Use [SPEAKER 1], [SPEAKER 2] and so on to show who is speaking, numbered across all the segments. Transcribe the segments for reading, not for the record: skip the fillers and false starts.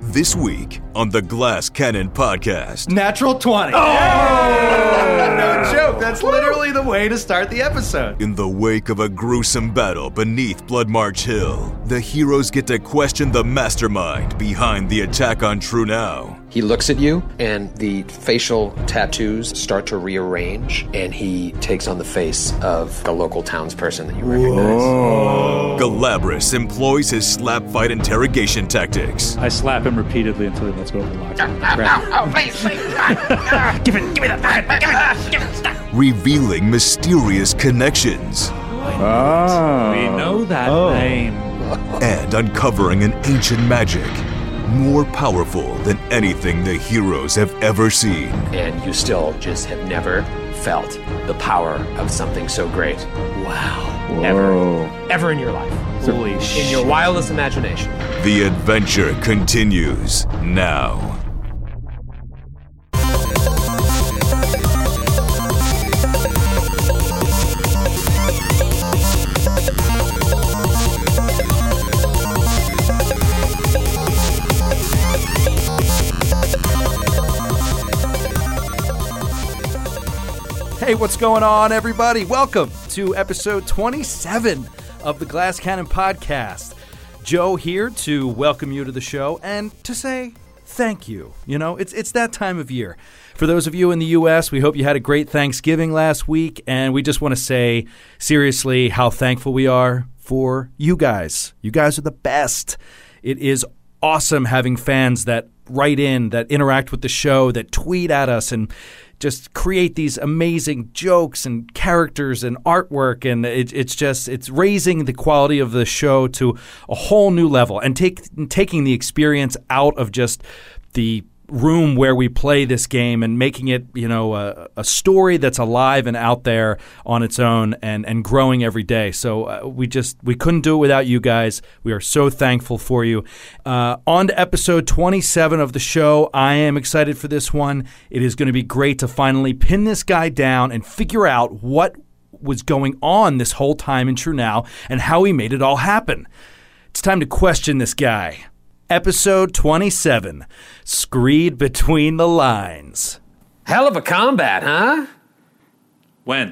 [SPEAKER 1] This week on the Glass Cannon Podcast.
[SPEAKER 2] Natural 20. No joke. That's literally the way to start the episode.
[SPEAKER 1] In the wake of a gruesome battle beneath Blood March Hill, the heroes get to question the mastermind behind the attack on True Now.
[SPEAKER 3] He looks at you, and the facial tattoos start to rearrange, and he takes on the face of a local townsperson that you recognize.
[SPEAKER 1] Galabras employs his slap fight interrogation tactics.
[SPEAKER 4] I slap him repeatedly until he lets go of the lock. Give me that.
[SPEAKER 1] Revealing mysterious connections.
[SPEAKER 4] We know that name.
[SPEAKER 1] And uncovering an ancient magic more powerful than anything the heroes have ever seen.
[SPEAKER 3] And you still just have never felt the power of something so great. Wow. Ever in your life.
[SPEAKER 4] Holy shit.
[SPEAKER 3] In your wildest imagination.
[SPEAKER 1] The adventure continues now.
[SPEAKER 2] Hey, what's going on, everybody? Welcome to episode 27 of the Glass Cannon Podcast. Joe here to welcome you to the show and to say thank you. You know, it's that time of year. For those of you in the U.S., we hope you had a great Thanksgiving last week, and we just want to say seriously how thankful we are for you guys. You guys are the best. It is awesome having fans that write in, that interact with the show, that tweet at us and just create these amazing jokes and characters and artwork, and it's raising the quality of the show to a whole new level and taking the experience out of just the room where we play this game and making it, you know, a story that's alive and out there on its own and growing every day. So we couldn't do it without you guys. We are so thankful for you. On to episode 27 of the show. I am excited for this one. It is going to be great to finally pin this guy down and figure out what was going on this whole time in True Now and how he made it all happen. It's time to question this guy. Episode 27, Screed Between the Lines.
[SPEAKER 3] Hell of a combat, huh?
[SPEAKER 4] When?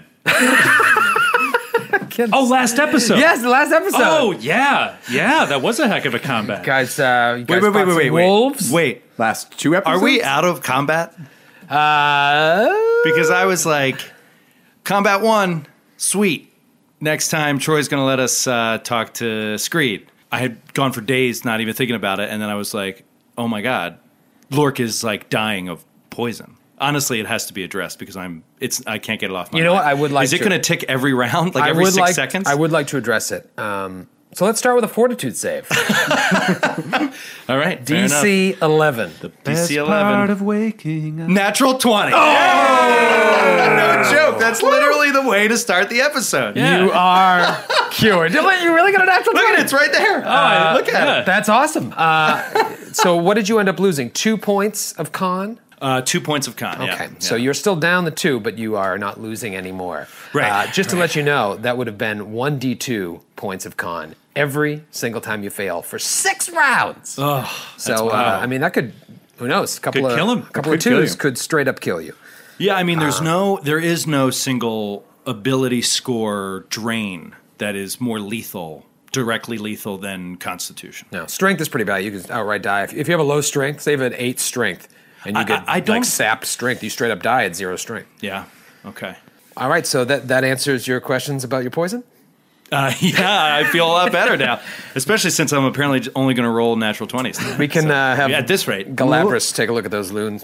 [SPEAKER 4] Last episode.
[SPEAKER 3] Yes, the last episode.
[SPEAKER 4] Oh, yeah. Yeah, that was a heck of a combat.
[SPEAKER 3] Guys, wait.
[SPEAKER 2] Wolves?
[SPEAKER 5] Wait, last two episodes?
[SPEAKER 2] Are we out of combat? Because I was like, combat 1, sweet. Next time, Troy's going to let us talk to Screed. I had gone for days not even thinking about it, and then I was like, oh my God, Lork is like dying of poison. Honestly, it has to be addressed because I can't get it off my mind.
[SPEAKER 3] You know what? I would like
[SPEAKER 2] Is it going to tick every round, like every 6 seconds?
[SPEAKER 3] I would like to address it. So let's start with a fortitude save.
[SPEAKER 2] All right.
[SPEAKER 3] DC 11.
[SPEAKER 4] The
[SPEAKER 2] best
[SPEAKER 4] DC 11.
[SPEAKER 2] part
[SPEAKER 4] of waking up.
[SPEAKER 2] Natural 20. No joke. That's literally the way to start the episode.
[SPEAKER 4] Yeah.
[SPEAKER 3] You are cured. You really got a natural 20?
[SPEAKER 2] Look at it. It's right there. Look at it.
[SPEAKER 3] That's awesome. So what did you end up losing? 2 points of con?
[SPEAKER 2] 2 points of con, yeah.
[SPEAKER 3] Okay, so you're still down the 2, but you are not losing anymore.
[SPEAKER 2] Right.
[SPEAKER 3] Just to let you know, that would have been 1d2 points of con every single time you fail for 6 rounds.
[SPEAKER 2] Oh,
[SPEAKER 3] so,
[SPEAKER 2] wow.
[SPEAKER 3] I mean, that could, who knows, a couple
[SPEAKER 4] kill him.
[SPEAKER 3] of 2s could straight up kill you.
[SPEAKER 2] Yeah, I mean, there is no single ability score drain that is more directly lethal than Constitution.
[SPEAKER 3] No, strength is pretty bad. You can outright die. If you have a low strength, say you have an 8 strength, and you get like sapped strength, you straight up die at 0 strength.
[SPEAKER 2] Yeah, okay.
[SPEAKER 3] All right, so that answers your questions about your poison?
[SPEAKER 2] Yeah, I feel a lot better now, especially since I'm apparently only going to roll natural 20s.
[SPEAKER 3] We can have
[SPEAKER 2] at this rate,
[SPEAKER 3] Galabras take a look at those loons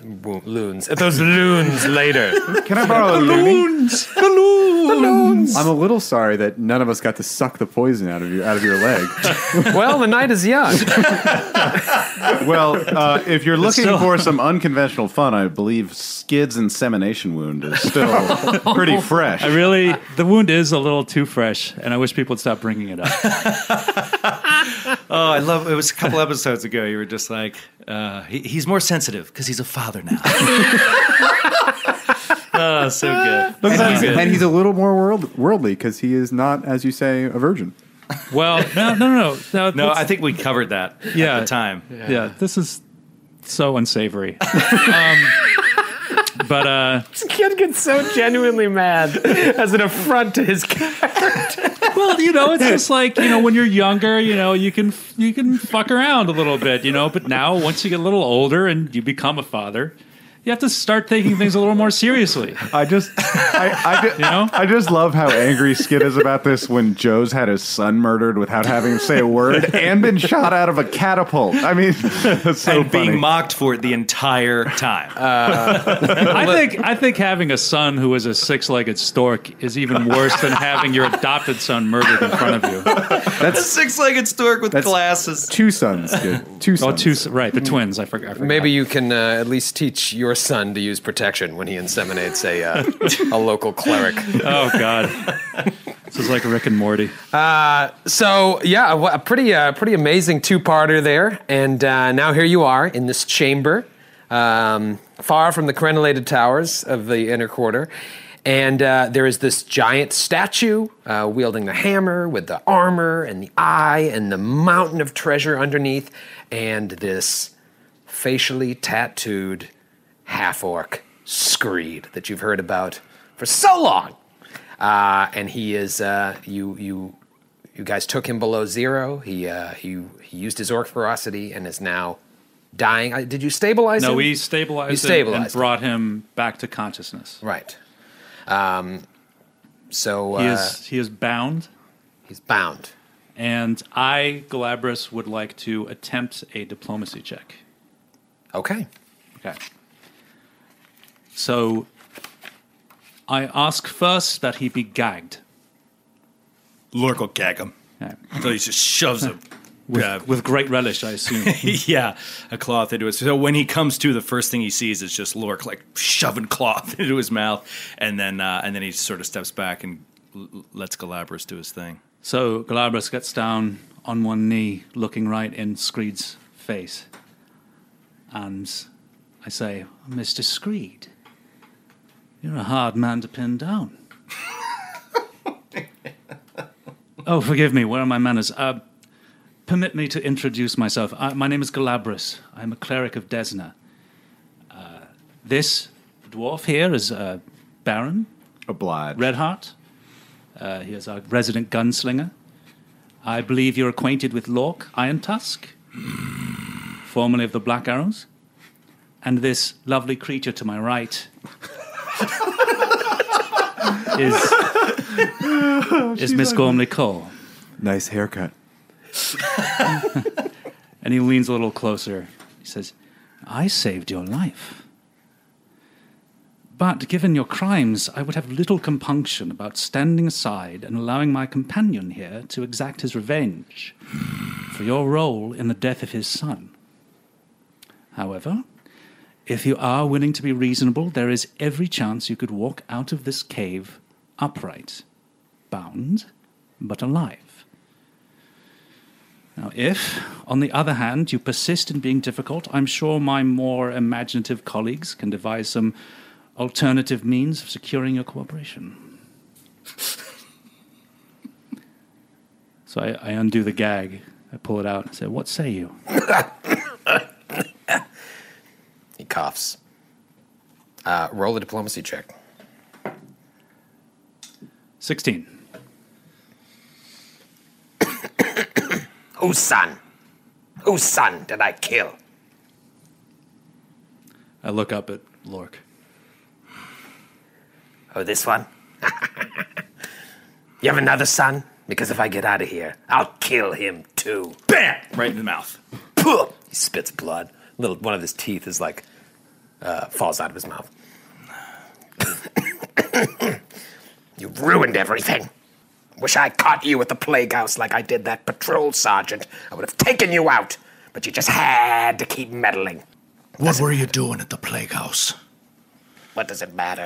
[SPEAKER 3] later.
[SPEAKER 5] Can I borrow a loony?
[SPEAKER 3] The loons.
[SPEAKER 5] I'm a little sorry that none of us got to suck the poison out of your leg.
[SPEAKER 3] Well, the night is young.
[SPEAKER 5] Well, if you're looking for some unconventional fun, I believe Skid's insemination wound is still pretty fresh.
[SPEAKER 4] The wound is a little too fresh, and I wish people would stop bringing it up.
[SPEAKER 2] Oh, I love it. Was a couple episodes ago. You were just like, he's more sensitive because he's a father now. Oh, so good.
[SPEAKER 5] And he's a little more worldly because he is not, as you say, a virgin.
[SPEAKER 4] Well, no.
[SPEAKER 2] No, I think we covered that at the time.
[SPEAKER 4] Yeah, this is so unsavory. But
[SPEAKER 3] This kid gets so genuinely mad as an affront to his character.
[SPEAKER 4] well, it's just like when you're younger, you can fuck around a little bit, But now, once you get a little older and you become a father, you have to start taking things a little more seriously.
[SPEAKER 5] I just love how angry Skid is about this when Joe's had his son murdered without having him say a word and been shot out of a catapult. I mean, that's so
[SPEAKER 6] and
[SPEAKER 5] funny.
[SPEAKER 6] being mocked for it the entire time.
[SPEAKER 4] I think having a son who is a six-legged stork is even worse than having your adopted son murdered in front of you.
[SPEAKER 6] That's a six-legged stork with glasses.
[SPEAKER 5] Two sons, Skid. Two sons.
[SPEAKER 4] Right, the twins. I forgot.
[SPEAKER 3] Maybe you can at least teach your son to use protection when he inseminates a local cleric.
[SPEAKER 4] Oh God, this is like Rick and Morty.
[SPEAKER 3] So yeah, a pretty amazing two-parter there, and now here you are in this chamber, far from the crenellated towers of the inner quarter, and there is this giant statue wielding the hammer with the armor and the eye and the mountain of treasure underneath, and this facially tattooed half-orc Screed that you've heard about for so long. And he is, you guys took him below zero. He used his orc ferocity and is now dying. Did you stabilize him?
[SPEAKER 4] No, we stabilized him and brought him back to consciousness.
[SPEAKER 3] Right.
[SPEAKER 4] He is bound.
[SPEAKER 3] He's bound.
[SPEAKER 4] And I, Galabras, would like to attempt a diplomacy check.
[SPEAKER 3] Okay.
[SPEAKER 4] So I ask first that he be gagged.
[SPEAKER 6] Lork will gag him.
[SPEAKER 4] Okay.
[SPEAKER 6] So he just shoves him.
[SPEAKER 4] With great relish, I assume.
[SPEAKER 6] Yeah, a cloth into it. So when he comes to, the first thing he sees is just Lork like shoving cloth into his mouth, and then he sort of steps back and lets Galabras do his thing.
[SPEAKER 4] So Galabras gets down on one knee, looking right in Screed's face, and I say, "Mr. Screed, you're a hard man to pin down." Oh, forgive me. Where are my manners? Permit me to introduce myself. My name is Galabras. I'm a cleric of Desna. This dwarf here is Baron
[SPEAKER 5] Obliged.
[SPEAKER 4] Redheart. He is our resident gunslinger. I believe you're acquainted with Lork Irontusk, formerly of the Black Arrows. And this lovely creature to my right is Miss Gormley Cole.
[SPEAKER 5] Nice haircut.
[SPEAKER 4] And he leans a little closer. He says, "I saved your life. But given your crimes, I would have little compunction about standing aside and allowing my companion here to exact his revenge for your role in the death of his son. However, if you are willing to be reasonable, there is every chance you could walk out of this cave upright, bound, but alive. Now, if, on the other hand, you persist in being difficult, I'm sure my more imaginative colleagues can devise some alternative means of securing your cooperation." So I undo the gag. I pull it out and say, "What say you?"
[SPEAKER 3] He coughs. Roll a diplomacy check.
[SPEAKER 4] 16.
[SPEAKER 3] Whose son? Whose son did I kill?
[SPEAKER 4] I look up at Lork.
[SPEAKER 3] Oh, this one? You have another son? Because if I get out of here, I'll kill him too.
[SPEAKER 6] Bam! Right in the mouth.
[SPEAKER 3] He spits blood. One of his teeth is like, falls out of his mouth. You've ruined everything. Wish I caught you at the plague house like I did that patrol sergeant. I would have taken you out, but you just had to keep meddling.
[SPEAKER 6] What were you doing at the plague house?
[SPEAKER 3] What does it matter?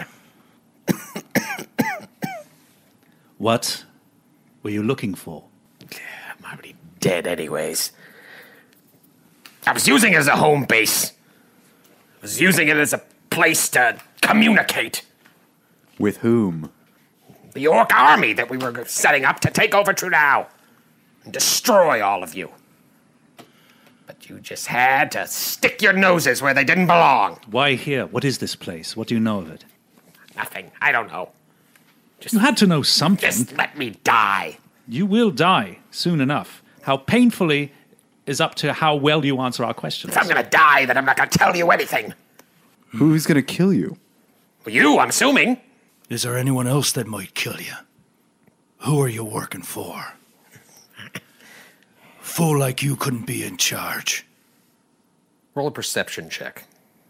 [SPEAKER 4] What were you looking for?
[SPEAKER 3] I'm already dead anyways. I was using it as a home base. I was using it as a place to communicate.
[SPEAKER 5] With whom?
[SPEAKER 3] The orc army that we were setting up to take over Trunau and destroy all of you. But
[SPEAKER 7] You just had to stick your noses where they didn't belong.
[SPEAKER 4] Why here? What is this place? What do you know of it?
[SPEAKER 7] Nothing. I don't know.
[SPEAKER 4] You had to know something.
[SPEAKER 7] Just let me die.
[SPEAKER 4] You will die soon enough. How painfully is up to how well you answer our questions.
[SPEAKER 7] If I'm going to die, then I'm not going to tell you anything.
[SPEAKER 5] Who's going to kill you?
[SPEAKER 7] You, I'm assuming.
[SPEAKER 6] Is there anyone else that might kill you? Who are you working for? Fool like you couldn't be in charge.
[SPEAKER 3] Roll a perception check.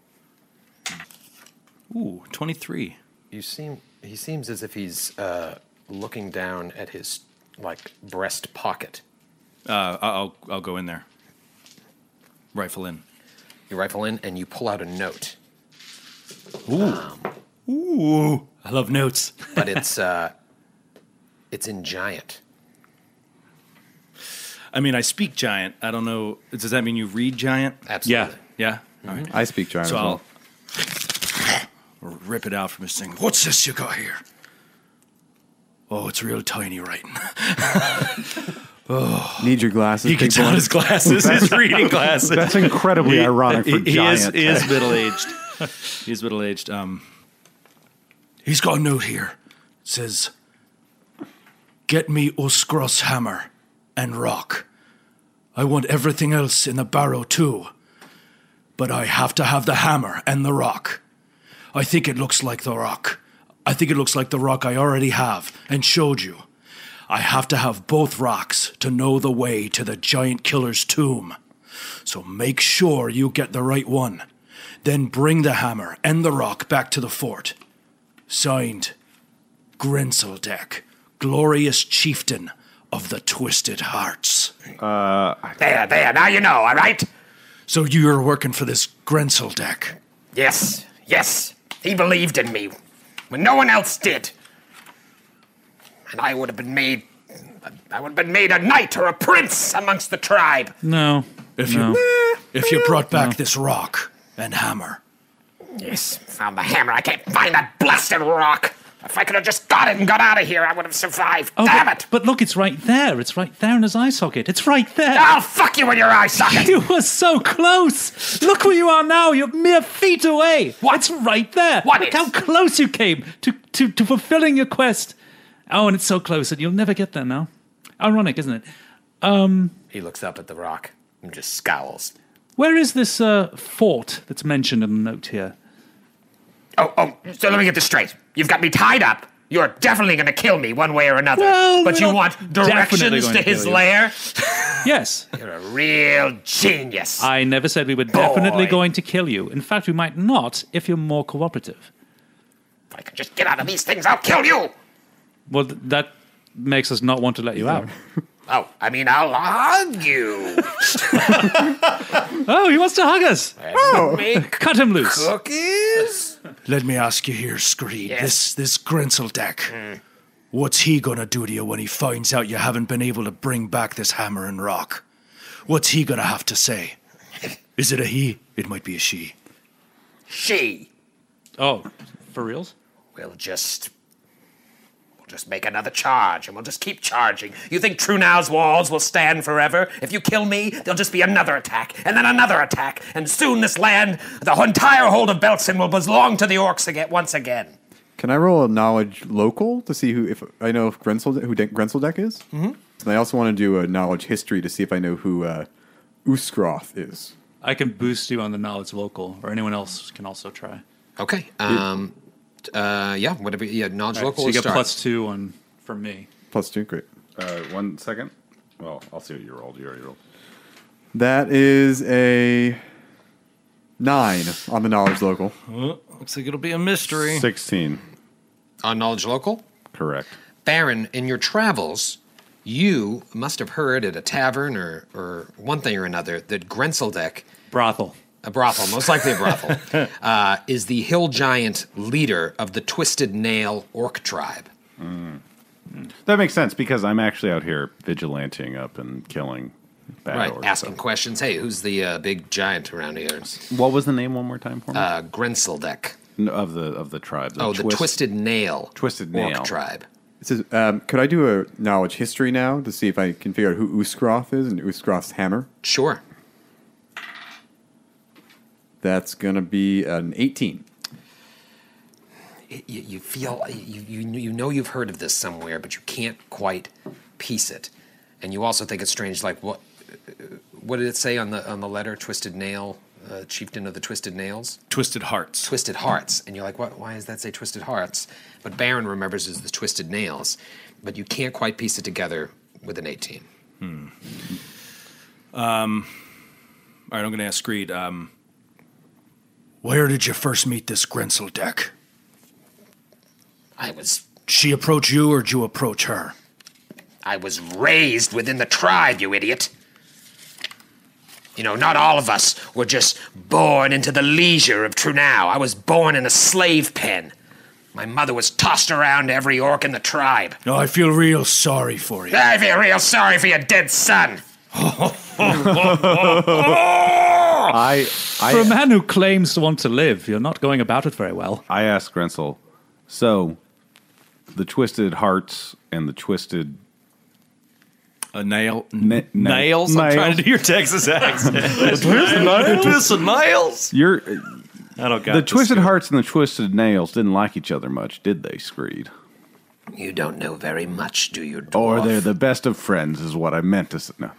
[SPEAKER 6] Ooh, 23.
[SPEAKER 3] He seems as if he's looking down at his breast pocket.
[SPEAKER 6] I'll go in there. Rifle in.
[SPEAKER 3] You rifle in and you pull out a note.
[SPEAKER 6] Ooh, I love notes.
[SPEAKER 3] But it's in Giant.
[SPEAKER 6] I mean, I speak Giant. I don't know. Does that mean you read Giant?
[SPEAKER 3] Absolutely.
[SPEAKER 6] Yeah? All right.
[SPEAKER 5] I speak Giant
[SPEAKER 6] So
[SPEAKER 5] as well.
[SPEAKER 6] I'll rip it out from his thing. What's this you got here? Oh, it's real tiny writing.
[SPEAKER 5] Need your glasses.
[SPEAKER 6] He
[SPEAKER 5] big
[SPEAKER 6] gets
[SPEAKER 5] boy?
[SPEAKER 6] out his glasses, his reading glasses.
[SPEAKER 5] That's incredibly ironic for Giant.
[SPEAKER 6] He is middle-aged. He's middle-aged. He's got a note here. It says, "Get me Uskros hammer and rock. I want everything else in the barrow too. But I have to have the hammer and the rock. I think it looks like the rock. I think it looks like the rock I already have and showed you. I have to have both rocks to know the way to the giant killer's tomb. So make sure you get the right one. Then bring the hammer and the rock back to the fort. Signed, Grenseldeck, glorious chieftain of the Twisted Hearts."
[SPEAKER 7] There, now you know, all right?
[SPEAKER 6] So you're working for this Grenseldeck?
[SPEAKER 7] Yes. He believed in me when no one else did. And I would have been made a knight or a prince amongst the tribe.
[SPEAKER 4] No.
[SPEAKER 6] If you brought back this rock and hammer.
[SPEAKER 7] Yes, found the hammer. I can't find that blasted rock. If I could have just got it and got out of here, I would have survived. Damn it!
[SPEAKER 4] But look, it's right there. It's right there in his eye socket. It's right there.
[SPEAKER 7] I'll fuck you in your eye socket.
[SPEAKER 4] You were so close. Look where you are now. You're mere feet away.
[SPEAKER 7] What?
[SPEAKER 4] It's right there.
[SPEAKER 7] What
[SPEAKER 4] Look
[SPEAKER 7] is?
[SPEAKER 4] how close you came to fulfilling your quest. Oh, and it's so close that you'll never get there now. Ironic, isn't it?
[SPEAKER 7] He looks up at the rock and just scowls.
[SPEAKER 4] Where is this fort that's mentioned in the note here?
[SPEAKER 7] Oh, so let me get this straight. You've got me tied up. You're definitely going to kill me one way or another.
[SPEAKER 4] Well,
[SPEAKER 7] but
[SPEAKER 4] we're
[SPEAKER 7] you
[SPEAKER 4] not
[SPEAKER 7] want
[SPEAKER 4] definitely
[SPEAKER 7] directions
[SPEAKER 4] going
[SPEAKER 7] to
[SPEAKER 4] to
[SPEAKER 7] his
[SPEAKER 4] kill you.
[SPEAKER 7] lair?
[SPEAKER 4] Yes.
[SPEAKER 7] You're a real genius.
[SPEAKER 4] I never said we were definitely going to kill you. In fact, we might not if you're more cooperative.
[SPEAKER 7] If I could just get out of these things, I'll kill you.
[SPEAKER 4] Well, that makes us not want to let you out.
[SPEAKER 7] Oh, I mean, I'll hug you.
[SPEAKER 4] Oh, he wants to hug us.
[SPEAKER 7] Make
[SPEAKER 4] Cut him loose.
[SPEAKER 7] cookies?
[SPEAKER 6] Let me ask you here, Screed.
[SPEAKER 7] Yes.
[SPEAKER 6] This Grenseldeck. What's he gonna do to you when he finds out you haven't been able to bring back this hammer and rock? What's he gonna have to say? Is it a he? It might be a she.
[SPEAKER 7] She.
[SPEAKER 4] Oh, for reals?
[SPEAKER 7] We'll just make another charge, and we'll just keep charging. You think Trunau's walls will stand forever? If you kill me, there'll just be another attack, and then another attack, and soon this land, the entire hold of Beltsin, will belong to the orcs once again.
[SPEAKER 5] Can I roll a knowledge local to see who Grenseldeck is? Mm-hmm. And I also want to do a knowledge history to see if I know who Uskroth is.
[SPEAKER 4] I can boost you on the knowledge local, or anyone else can also try.
[SPEAKER 3] Okay. Whatever. Yeah, knowledge
[SPEAKER 4] Right,
[SPEAKER 3] local.
[SPEAKER 4] so you
[SPEAKER 3] will
[SPEAKER 4] get
[SPEAKER 3] start.
[SPEAKER 4] +2 from me.
[SPEAKER 5] +2, great.
[SPEAKER 8] 1 second. Well, I'll see what you rolled. You already rolled.
[SPEAKER 5] That is a 9 on the knowledge local.
[SPEAKER 6] Looks like it'll be a mystery.
[SPEAKER 8] 16.
[SPEAKER 3] On knowledge local.
[SPEAKER 8] Correct.
[SPEAKER 3] Baron, in your travels, you must have heard at a tavern or one thing or another that Grenseldeck,
[SPEAKER 4] Brothel.
[SPEAKER 3] a brothel, most likely a brothel, is the hill giant leader of the Twisted Nail orc tribe.
[SPEAKER 8] That makes sense because I'm actually out here vigilanting up and killing bad
[SPEAKER 3] Right,
[SPEAKER 8] orcs.
[SPEAKER 3] asking questions. Hey, who's the big giant around here?
[SPEAKER 8] What was the name one more time for me?
[SPEAKER 3] Grenseldeck.
[SPEAKER 8] No, of the tribe.
[SPEAKER 3] The Twisted Nail.
[SPEAKER 8] Twisted
[SPEAKER 3] orc
[SPEAKER 8] Nail.
[SPEAKER 3] tribe.
[SPEAKER 5] It says, could I do a knowledge history now to see if I can figure out who Uskroth is and Uskroth's hammer?
[SPEAKER 3] Sure.
[SPEAKER 9] That's going to be an 18.
[SPEAKER 7] You feel you know you've heard of this somewhere, but you can't quite piece it, and you also think it's strange. Like what did it say on the letter? Twisted Nail, chieftain of the Twisted Nails.
[SPEAKER 6] Twisted Hearts.
[SPEAKER 7] Twisted Hearts, and you're like, what? Why does that say Twisted Hearts? But Baron remembers as the Twisted Nails, but you can't quite piece it together with an 18.
[SPEAKER 6] All right, I'm going to ask Screed. Where did you first meet this Grenseldeck? She approach you, or did you approach her?
[SPEAKER 7] I was raised within the tribe, you idiot. You know, not all of us were just born into the leisure of Trunau. I was born in a slave pen. My mother was tossed around to every orc in the tribe.
[SPEAKER 6] No, I feel real sorry for you.
[SPEAKER 7] I feel real sorry for your dead son.
[SPEAKER 4] For a man who claims to want to live, you're not going about it very well.
[SPEAKER 5] I asked Grensel, so the Twisted Hearts and the Twisted...
[SPEAKER 6] Nails?
[SPEAKER 5] Nails?
[SPEAKER 2] I'm trying to do your Texas accent. Twisted Nails?
[SPEAKER 5] The Twisted Hearts and the Twisted Nails didn't like each other much, did they, Screed?
[SPEAKER 7] You don't know very much, do you, dwarf?
[SPEAKER 5] Or they're the best of friends, is what I meant to say. No.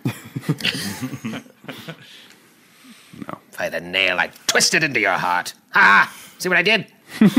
[SPEAKER 5] No.
[SPEAKER 7] If I had a nail, I'd twist it into your heart. Ha! See what I did?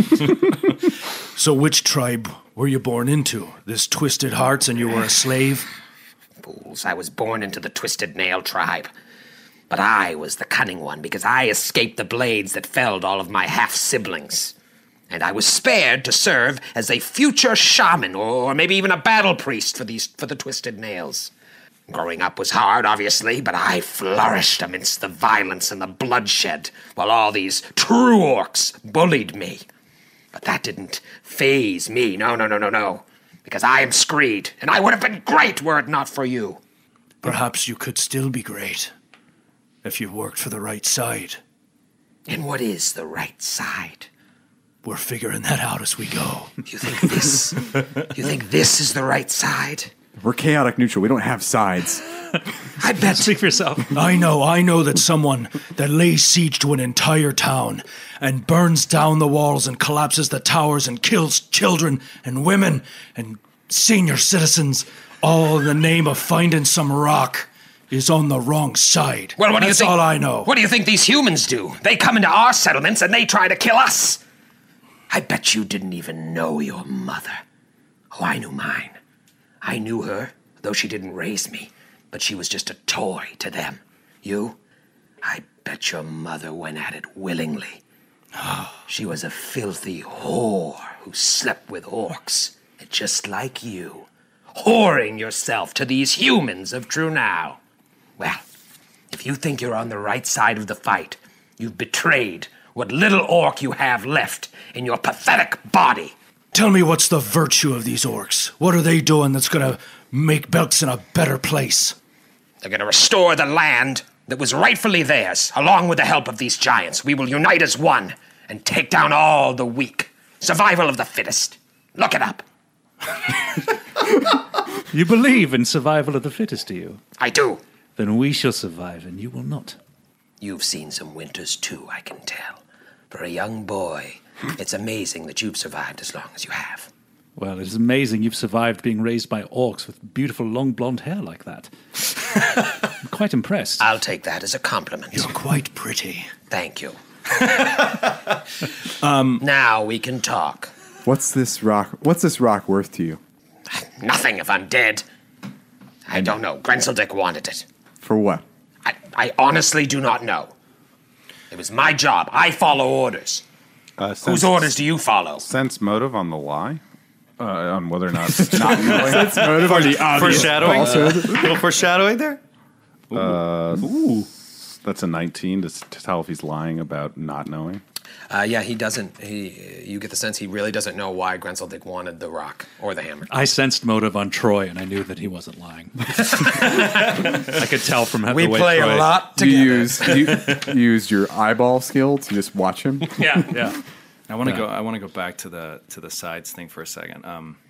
[SPEAKER 6] So which tribe were you born into? This Twisted Hearts and you were a slave?
[SPEAKER 7] Fools, I was born into the Twisted Nail tribe. But I was the cunning one because I escaped the blades that felled all of my half-siblings. And I was spared to serve as a future shaman or maybe even a battle priest for the Twisted Nails. Growing up was hard, obviously, but I flourished amidst the violence and the bloodshed while all these true orcs bullied me. But that didn't faze me. No. Because I am Screed, and I would have been great were it not for you.
[SPEAKER 6] Perhaps you could still be great if you worked for the right side.
[SPEAKER 7] And what is the right side?
[SPEAKER 6] We're figuring that out as we go.
[SPEAKER 7] You think this is the right side?
[SPEAKER 9] We're chaotic neutral. We don't have sides.
[SPEAKER 7] I bet.
[SPEAKER 4] Speak for yourself.
[SPEAKER 6] I know that someone that lays siege to an entire town and burns down the walls and collapses the towers and kills children and women and senior citizens, all in the name of finding some rock, is on the wrong side.
[SPEAKER 7] Well, what do you think?
[SPEAKER 6] That's all I know.
[SPEAKER 7] What do you think these humans do? They come into our settlements and they try to kill us. I bet you didn't even know your mother. Oh, I knew mine. I knew her, though she didn't raise me, but she was just a toy to them. You? I bet your mother went at it willingly. She was a filthy whore who slept with orcs, just like you, whoring yourself to these humans of Trunau. Well, if you think you're on the right side of the fight, you've betrayed what little orc you have left in your pathetic body.
[SPEAKER 6] Tell me what's the virtue of these orcs? What are they doing that's going to make Belkson a better place?
[SPEAKER 7] They're going to restore the land that was rightfully theirs, along with the help of these giants. We will unite as one and take down all the weak. Survival of the fittest. Look it up.
[SPEAKER 4] You believe in survival of the fittest, do you?
[SPEAKER 7] I do.
[SPEAKER 4] Then we shall survive, and you will not.
[SPEAKER 7] You've seen some winters, too, I can tell. For a young boy, it's amazing that you've survived as long as you have.
[SPEAKER 4] Well, it is amazing you've survived being raised by orcs with beautiful long blonde hair like that. I'm quite impressed.
[SPEAKER 7] I'll take that as a compliment.
[SPEAKER 6] You're quite pretty.
[SPEAKER 7] Thank you. Now we can talk.
[SPEAKER 9] What's this rock worth to you?
[SPEAKER 7] Nothing if I'm dead. I don't know. Grenseldick wanted it.
[SPEAKER 9] For what?
[SPEAKER 7] I honestly do not know. It was my job. I follow orders. Whose orders do you follow?
[SPEAKER 5] Sense motive on the lie? On whether or not it's not knowing.
[SPEAKER 9] Sense motive on the obvious
[SPEAKER 2] Foreshadowing?
[SPEAKER 9] falsehood.
[SPEAKER 2] Little foreshadowing there?
[SPEAKER 5] That's a 19 to tell if he's lying about not knowing.
[SPEAKER 7] Yeah, he doesn't. You get the sense he really doesn't know why Grenseldick wanted the rock or the hammer.
[SPEAKER 4] I sensed motive on Troy, and I knew that he wasn't lying. I could tell from how
[SPEAKER 7] We
[SPEAKER 4] the way
[SPEAKER 7] play
[SPEAKER 4] Troy...
[SPEAKER 7] a lot
[SPEAKER 9] Do
[SPEAKER 7] together.
[SPEAKER 9] you use your eyeball skill to just watch him?
[SPEAKER 4] Yeah.
[SPEAKER 6] I want to go back to the sides thing for a second.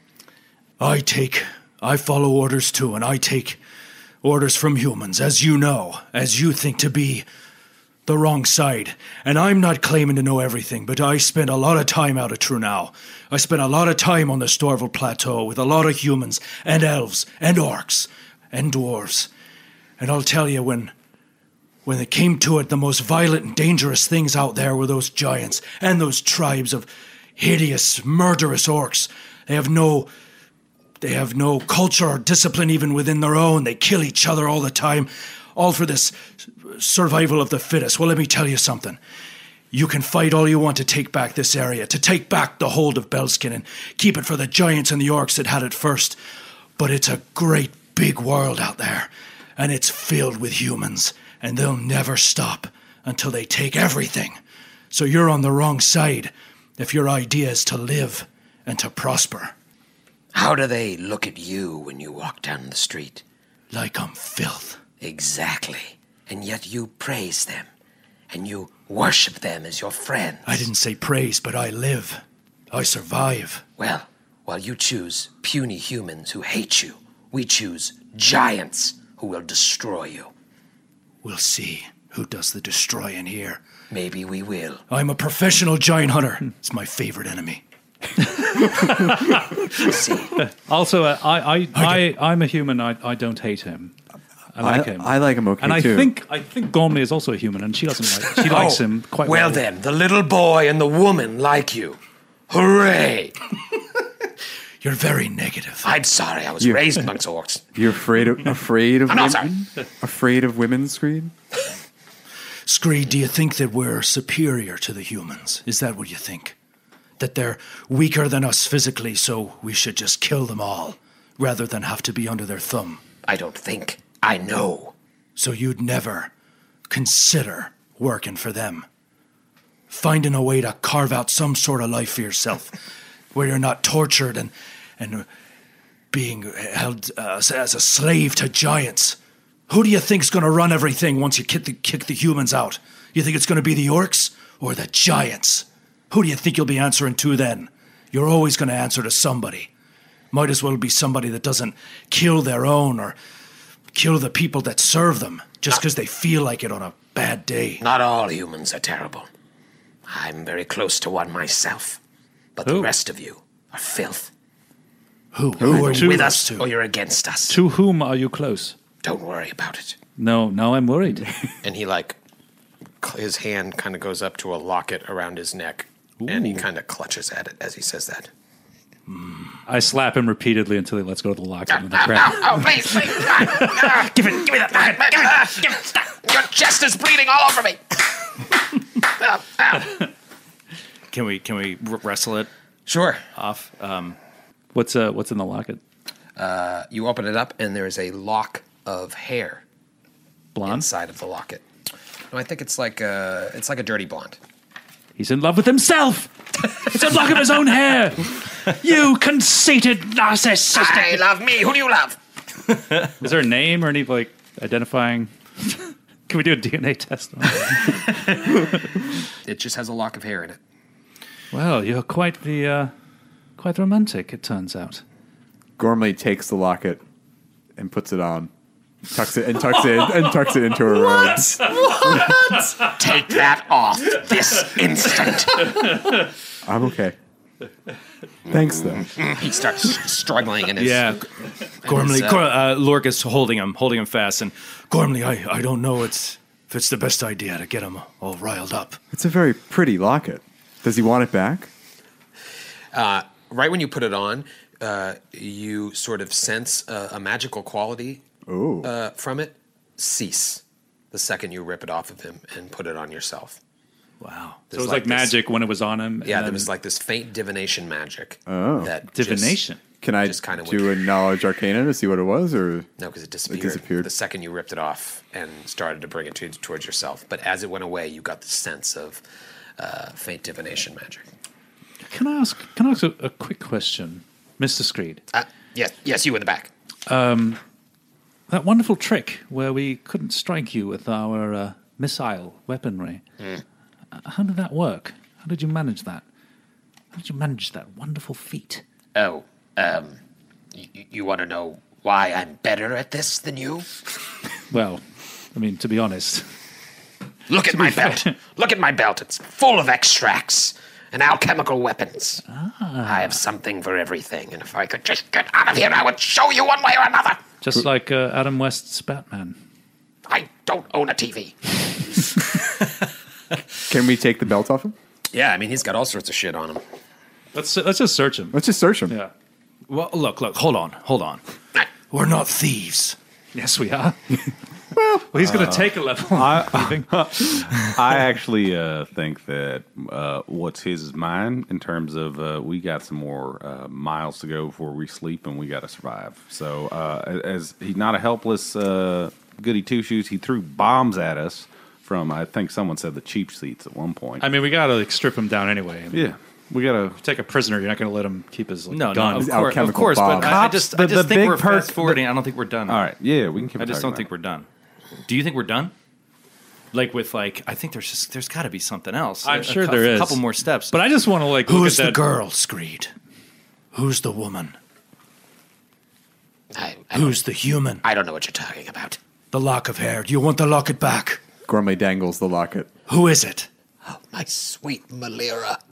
[SPEAKER 6] I follow orders too, and I take orders from humans, as you know, as you think to be the wrong side. And I'm not claiming to know everything, but I spent a lot of time out of Trunau. I spent a lot of time on the Storval Plateau with a lot of humans and elves and orcs and dwarves. And I'll tell you, when it came to it, the most violent and dangerous things out there were those giants and those tribes of hideous, murderous orcs. They have no culture or discipline even within their own. They kill each other all the time, all for this survival of the fittest. Well, let me tell you something. You can fight all you want to take back this area, to take back the hold of Belskin and keep it for the giants and the orcs that had it first. But it's a great big world out there, and it's filled with humans, and they'll never stop until they take everything. So you're on the wrong side if your idea is to live and to prosper.
[SPEAKER 7] How do they look at you when you walk down the street?
[SPEAKER 6] Like I'm filth.
[SPEAKER 7] Exactly. And yet you praise them, and you worship them as your friends.
[SPEAKER 6] I didn't say praise, but I live. I survive.
[SPEAKER 7] Well, while you choose puny humans who hate you, we choose giants who will destroy you.
[SPEAKER 6] We'll see who does the destroying here.
[SPEAKER 7] Maybe we will.
[SPEAKER 6] I'm a professional giant hunter. It's my favorite enemy.
[SPEAKER 4] Also, I'm a human. I don't hate him. I like him.
[SPEAKER 9] I like him okay
[SPEAKER 4] and
[SPEAKER 9] too.
[SPEAKER 4] I think Gormley is also a human, and she doesn't like. She likes him quite well.
[SPEAKER 7] Well then, the little boy and the woman like you. Hooray!
[SPEAKER 6] You're very negative.
[SPEAKER 7] I'm sorry, I was raised amongst orcs.
[SPEAKER 9] You're afraid of
[SPEAKER 7] I'm not sorry.
[SPEAKER 9] Afraid of women, Screed?
[SPEAKER 6] Screed, do you think that we're superior to the humans? Is that what you think? That they're weaker than us physically, so we should just kill them all, rather than have to be under their thumb?
[SPEAKER 7] I don't think. I know.
[SPEAKER 6] So you'd never consider working for them? Finding a way to carve out some sort of life for yourself, where you're not tortured and being held as a slave to giants. Who do you think's going to run everything once you kick the humans out? You think it's going to be the orcs or the giants? Who do you think you'll be answering to then? You're always going to answer to somebody. Might as well be somebody that doesn't kill their own or kill the people that serve them just because they feel like it on a bad day.
[SPEAKER 7] Not all humans are terrible. I'm very close to one myself. But the rest of you are filth.
[SPEAKER 6] Who are
[SPEAKER 7] you
[SPEAKER 6] you
[SPEAKER 7] with us
[SPEAKER 6] to?
[SPEAKER 7] or you're against us?
[SPEAKER 4] To whom are you close?
[SPEAKER 7] Don't worry about it.
[SPEAKER 4] No, I'm worried.
[SPEAKER 3] And he his hand kind of goes up to a locket around his neck, and he kind of clutches at it as he says that.
[SPEAKER 4] I slap him repeatedly until he lets go of the locket on the ground.
[SPEAKER 7] Oh, please. Give me that locket. Give it. Stop. Your chest is bleeding all over me.
[SPEAKER 2] Can we wrestle it
[SPEAKER 3] Sure.
[SPEAKER 2] off?
[SPEAKER 4] What's in the locket?
[SPEAKER 3] You open it up, and there's a lock of hair
[SPEAKER 4] Blonde?
[SPEAKER 3] inside of the locket. No, I think it's like a dirty blonde.
[SPEAKER 4] He's in love with himself. It's a lock of his own hair. You conceited narcissist.
[SPEAKER 7] I love me. Who do you love?
[SPEAKER 4] Is there a name or any identifying? Can we do a DNA test on it?
[SPEAKER 3] It just has a lock of hair in it.
[SPEAKER 4] Well, you're quite romantic, it turns out.
[SPEAKER 9] Gormley takes the locket and puts it on, tucks it into her robes.
[SPEAKER 7] Take that off this instant.
[SPEAKER 9] I'm okay. Thanks, though.
[SPEAKER 3] He starts struggling in his...
[SPEAKER 2] Yeah, Gormley. Lork is holding him fast, and Gormley, I don't know if it's the best idea to get him all riled up.
[SPEAKER 9] It's a very pretty locket. Does he want it back?
[SPEAKER 3] Right when you put it on, you sort of sense a magical quality from it cease the second you rip it off of him and put it on yourself.
[SPEAKER 2] Wow.
[SPEAKER 4] So it was like magic when it was on him.
[SPEAKER 3] Yeah,
[SPEAKER 4] and
[SPEAKER 3] there was like this faint divination magic.
[SPEAKER 9] Oh.
[SPEAKER 3] That
[SPEAKER 4] divination.
[SPEAKER 9] Can I
[SPEAKER 3] just kind of
[SPEAKER 9] do a knowledge arcana to see what it was, or
[SPEAKER 3] no? Because it disappeared. The second you ripped it off and started to bring it towards yourself. But as it went away, you got the sense of faint divination magic.
[SPEAKER 4] Can I ask a quick question, Mr. Screed?
[SPEAKER 7] Yes, you in the back.
[SPEAKER 4] That wonderful trick where we couldn't strike you with our missile weaponry. How did that work? How did you manage that? How did you manage that wonderful feat?
[SPEAKER 7] Oh, you want to know why I'm better at this than you?
[SPEAKER 4] Well, I mean, to be honest,
[SPEAKER 7] Look at my belt. Look at my belt. It's full of extracts and alchemical weapons. I have something for everything, and if I could just get out of here, I would show you one way or another.
[SPEAKER 4] Just like Adam West's Batman.
[SPEAKER 7] I don't own a TV.
[SPEAKER 9] Can we take the belt off him?
[SPEAKER 7] Yeah, I mean, he's got all sorts of shit on him.
[SPEAKER 4] Let's just search him.
[SPEAKER 9] Let's just search him.
[SPEAKER 4] Yeah.
[SPEAKER 6] Well, look, hold on. We're not thieves.
[SPEAKER 4] Yes, we are. Well, he's going to take a level.
[SPEAKER 8] I actually think that what's his is mine in terms of we got some more miles to go before we sleep and we got to survive. So as he's not a helpless goody two shoes, he threw bombs at us from, I think someone said, the cheap seats at one point.
[SPEAKER 4] I mean, we got to strip him down anyway.
[SPEAKER 8] Yeah. We gotta
[SPEAKER 4] take a prisoner. You're not going to let him keep his gun.
[SPEAKER 2] No, of course. But I just think we're fast forwarding. I don't think we're done.
[SPEAKER 8] All right, yeah, we can keep.
[SPEAKER 2] I just don't think we're done. Do you think we're done? I think there's got to be something else.
[SPEAKER 4] I'm sure there is
[SPEAKER 2] a couple more steps.
[SPEAKER 4] But I just want to
[SPEAKER 6] Who's the girl, Screed? Who's the woman? Who's the human?
[SPEAKER 7] I don't know what you're talking about.
[SPEAKER 6] The lock of hair. Do you want the locket back?
[SPEAKER 9] Gormley dangles the locket.
[SPEAKER 6] Who is it?
[SPEAKER 7] Oh, my sweet Malira.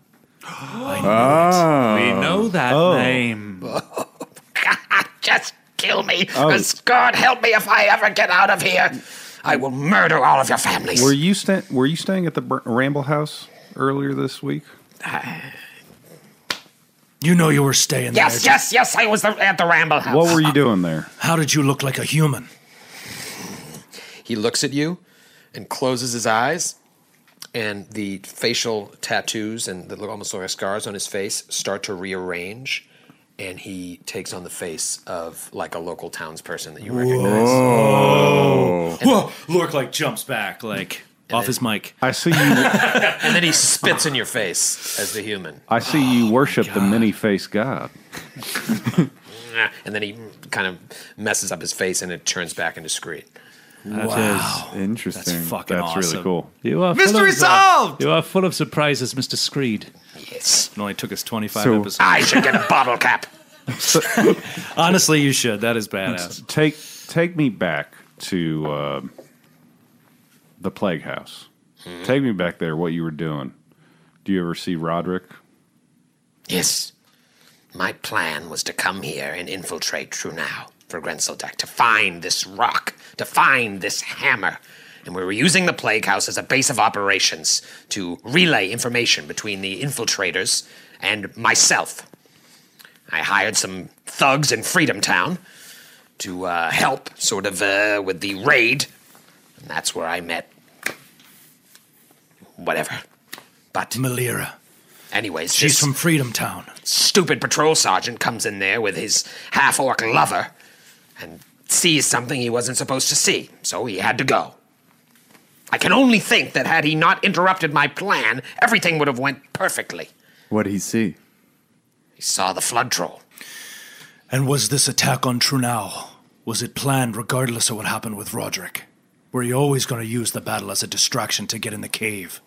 [SPEAKER 4] We know that name.
[SPEAKER 7] Just kill me, because God help me if I ever get out of here. I will murder all of your families.
[SPEAKER 8] Were you staying at the Ramble House earlier this week?
[SPEAKER 6] You know you were staying there.
[SPEAKER 7] Yes, I was at the Ramble House.
[SPEAKER 8] What were you doing there?
[SPEAKER 6] How did you look like a human?
[SPEAKER 7] He looks at you and closes his eyes, and the facial tattoos and the almost like scars on his face start to rearrange, and he takes on the face of like a local townsperson that you recognize.
[SPEAKER 6] Whoa! Lork jumps back off his mic.
[SPEAKER 8] I see you.
[SPEAKER 7] And then he spits in your face as the human.
[SPEAKER 8] I see you worship the many-faced god.
[SPEAKER 7] And then he kind of messes up his face, and it turns back into Screed.
[SPEAKER 9] That is interesting.
[SPEAKER 6] That's fucking
[SPEAKER 8] That's
[SPEAKER 6] awesome.
[SPEAKER 8] really cool.
[SPEAKER 4] You are
[SPEAKER 2] Mystery solved!
[SPEAKER 4] You are full of surprises, Mr. Screed.
[SPEAKER 7] Yes.
[SPEAKER 2] It only took us 25
[SPEAKER 9] So-
[SPEAKER 2] episodes.
[SPEAKER 7] I should get a bottle cap.
[SPEAKER 2] Honestly, you should. That is badass.
[SPEAKER 8] Take me back to the Plague House. Take me back there. What you were doing? Do you ever see Roderick?
[SPEAKER 7] Yes. My plan was to come here and infiltrate Trunau for Grenseldak, to find this rock, to find this hammer. And we were using the Plague House as a base of operations to relay information between the infiltrators and myself. I hired some thugs in Freedom Town to help with the raid. And that's where I met whatever. But
[SPEAKER 6] Malira.
[SPEAKER 7] anyways,
[SPEAKER 6] She's
[SPEAKER 7] this
[SPEAKER 6] from Freedom Town.
[SPEAKER 7] stupid patrol sergeant comes in there with his half-orc lover and sees something he wasn't supposed to see, so he had to go. I can only think that had he not interrupted my plan, everything would have went perfectly.
[SPEAKER 9] What did he see?
[SPEAKER 7] He saw the flood troll.
[SPEAKER 6] And was this attack on Trunau, was it planned regardless of what happened with Roderick? Were you always going to use the battle as a distraction to get in the cave?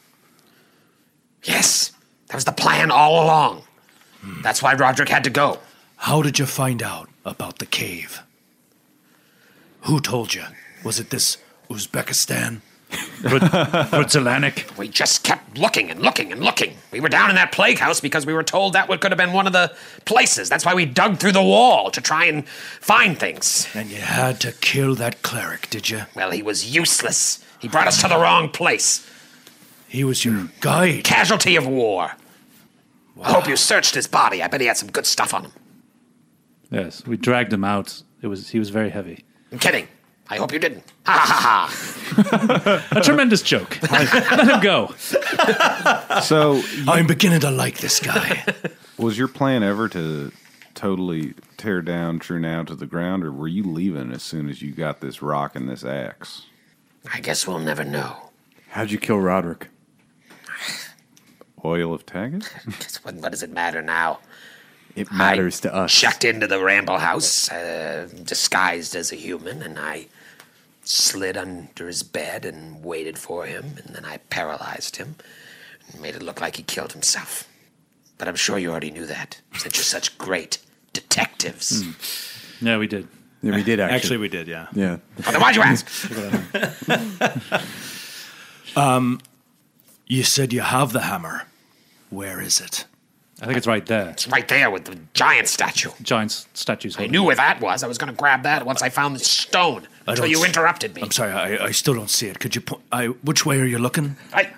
[SPEAKER 7] Yes, that was the plan all along. That's why Roderick had to go.
[SPEAKER 6] How did you find out about the cave? Who told you? Was it this Uzbekistan?
[SPEAKER 4] Zelanik.
[SPEAKER 7] We just kept looking and looking and looking. We were down in that plague house because we were told that could have been one of the places. That's why we dug through the wall to try and find things.
[SPEAKER 6] And you had to kill that cleric, did you?
[SPEAKER 7] Well, he was useless. He brought us to the wrong place.
[SPEAKER 6] He was your guide.
[SPEAKER 7] Casualty of war. Wow. I hope you searched his body. I bet he had some good stuff on him.
[SPEAKER 4] Yes, we dragged him out. He was very heavy.
[SPEAKER 7] I'm kidding. I hope you didn't. Ha ha ha.
[SPEAKER 4] A tremendous joke. Let him go.
[SPEAKER 8] So
[SPEAKER 6] I'm beginning to like this guy.
[SPEAKER 8] was your plan ever to totally tear down Trunau to the ground, or were you leaving as soon as you got this rock and this axe?
[SPEAKER 7] I guess we'll never know.
[SPEAKER 9] How'd you kill Roderick?
[SPEAKER 8] Oil of Taggart?
[SPEAKER 7] What does it matter now?
[SPEAKER 9] It matters to us.
[SPEAKER 7] Checked into the Ramble House, disguised as a human, and I slid under his bed and waited for him, and then I paralyzed him and made it look like he killed himself. But I'm sure you already knew that, since you're such great detectives.
[SPEAKER 4] Yeah, we did.
[SPEAKER 9] Yeah, we did actually.
[SPEAKER 2] Actually, we did, yeah.
[SPEAKER 9] Yeah.
[SPEAKER 7] Oh, then why'd you ask?
[SPEAKER 6] You said you have the hammer. Where is it?
[SPEAKER 4] I think it's right there.
[SPEAKER 7] It's right there with the giant statue.
[SPEAKER 4] Giant statues.
[SPEAKER 7] I knew where that was. I was going to grab that once I found the stone. Until you interrupted me.
[SPEAKER 6] I'm sorry, I still don't see it. Could you point? Which way are you looking?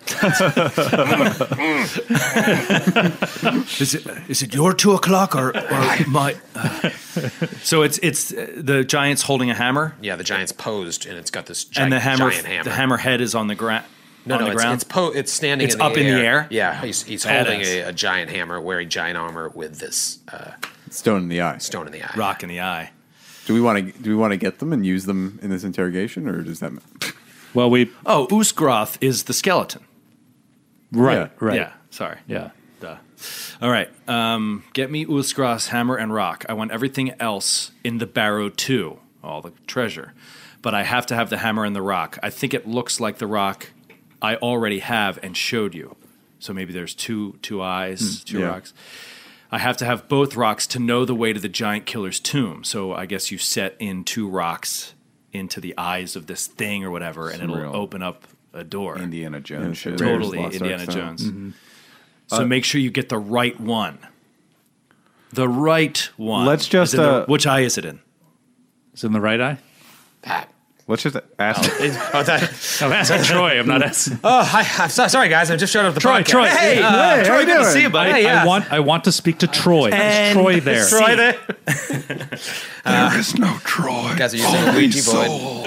[SPEAKER 6] Is it your 2 o'clock or my? So it's the giant's holding a hammer.
[SPEAKER 7] Yeah, the giant's posed, and it's got this
[SPEAKER 6] and the hammer.
[SPEAKER 7] giant hammer.
[SPEAKER 6] The hammer head is on the ground.
[SPEAKER 7] No, it's standing.
[SPEAKER 6] It's
[SPEAKER 7] in the
[SPEAKER 6] up in the air.
[SPEAKER 7] Yeah, he's holding a giant hammer, wearing giant armor with this
[SPEAKER 9] Stone in the eye.
[SPEAKER 7] stone in the eye.
[SPEAKER 6] Rock in the eye.
[SPEAKER 9] Do we want to get them and use them in this interrogation, or does that?
[SPEAKER 4] Well,
[SPEAKER 6] Usgroth is the skeleton.
[SPEAKER 4] Right.
[SPEAKER 6] Yeah. Sorry.
[SPEAKER 4] Yeah.
[SPEAKER 6] Duh. All right. Get me Usgroth's hammer and rock. I want everything else in the barrow too, all the treasure, but I have to have the hammer and the rock. I think it looks like the rock I already have and showed you. So maybe there's two eyes, two rocks. I have to have both rocks to know the way to the giant killer's tomb. So I guess you set in 2 rocks into the eyes of this thing or whatever, and it'll open up a door.
[SPEAKER 8] Indiana Jones shit.
[SPEAKER 6] Totally Indiana Jones. Mm-hmm. So make sure you get the right one. The right one.
[SPEAKER 5] Let's just...
[SPEAKER 6] which eye is it in?
[SPEAKER 4] It's in the right eye?
[SPEAKER 7] That.
[SPEAKER 5] Let's just ask...
[SPEAKER 4] I'm asking Troy. I'm not asking...
[SPEAKER 7] I'm sorry, guys. I just showed up the podcast.
[SPEAKER 4] Troy.
[SPEAKER 7] Hey,
[SPEAKER 6] Troy, good to see you, buddy.
[SPEAKER 4] I want to speak to Troy. Is Troy there?
[SPEAKER 7] Is Troy there?
[SPEAKER 1] There is no Troy.
[SPEAKER 7] You guys are using a Ouija board.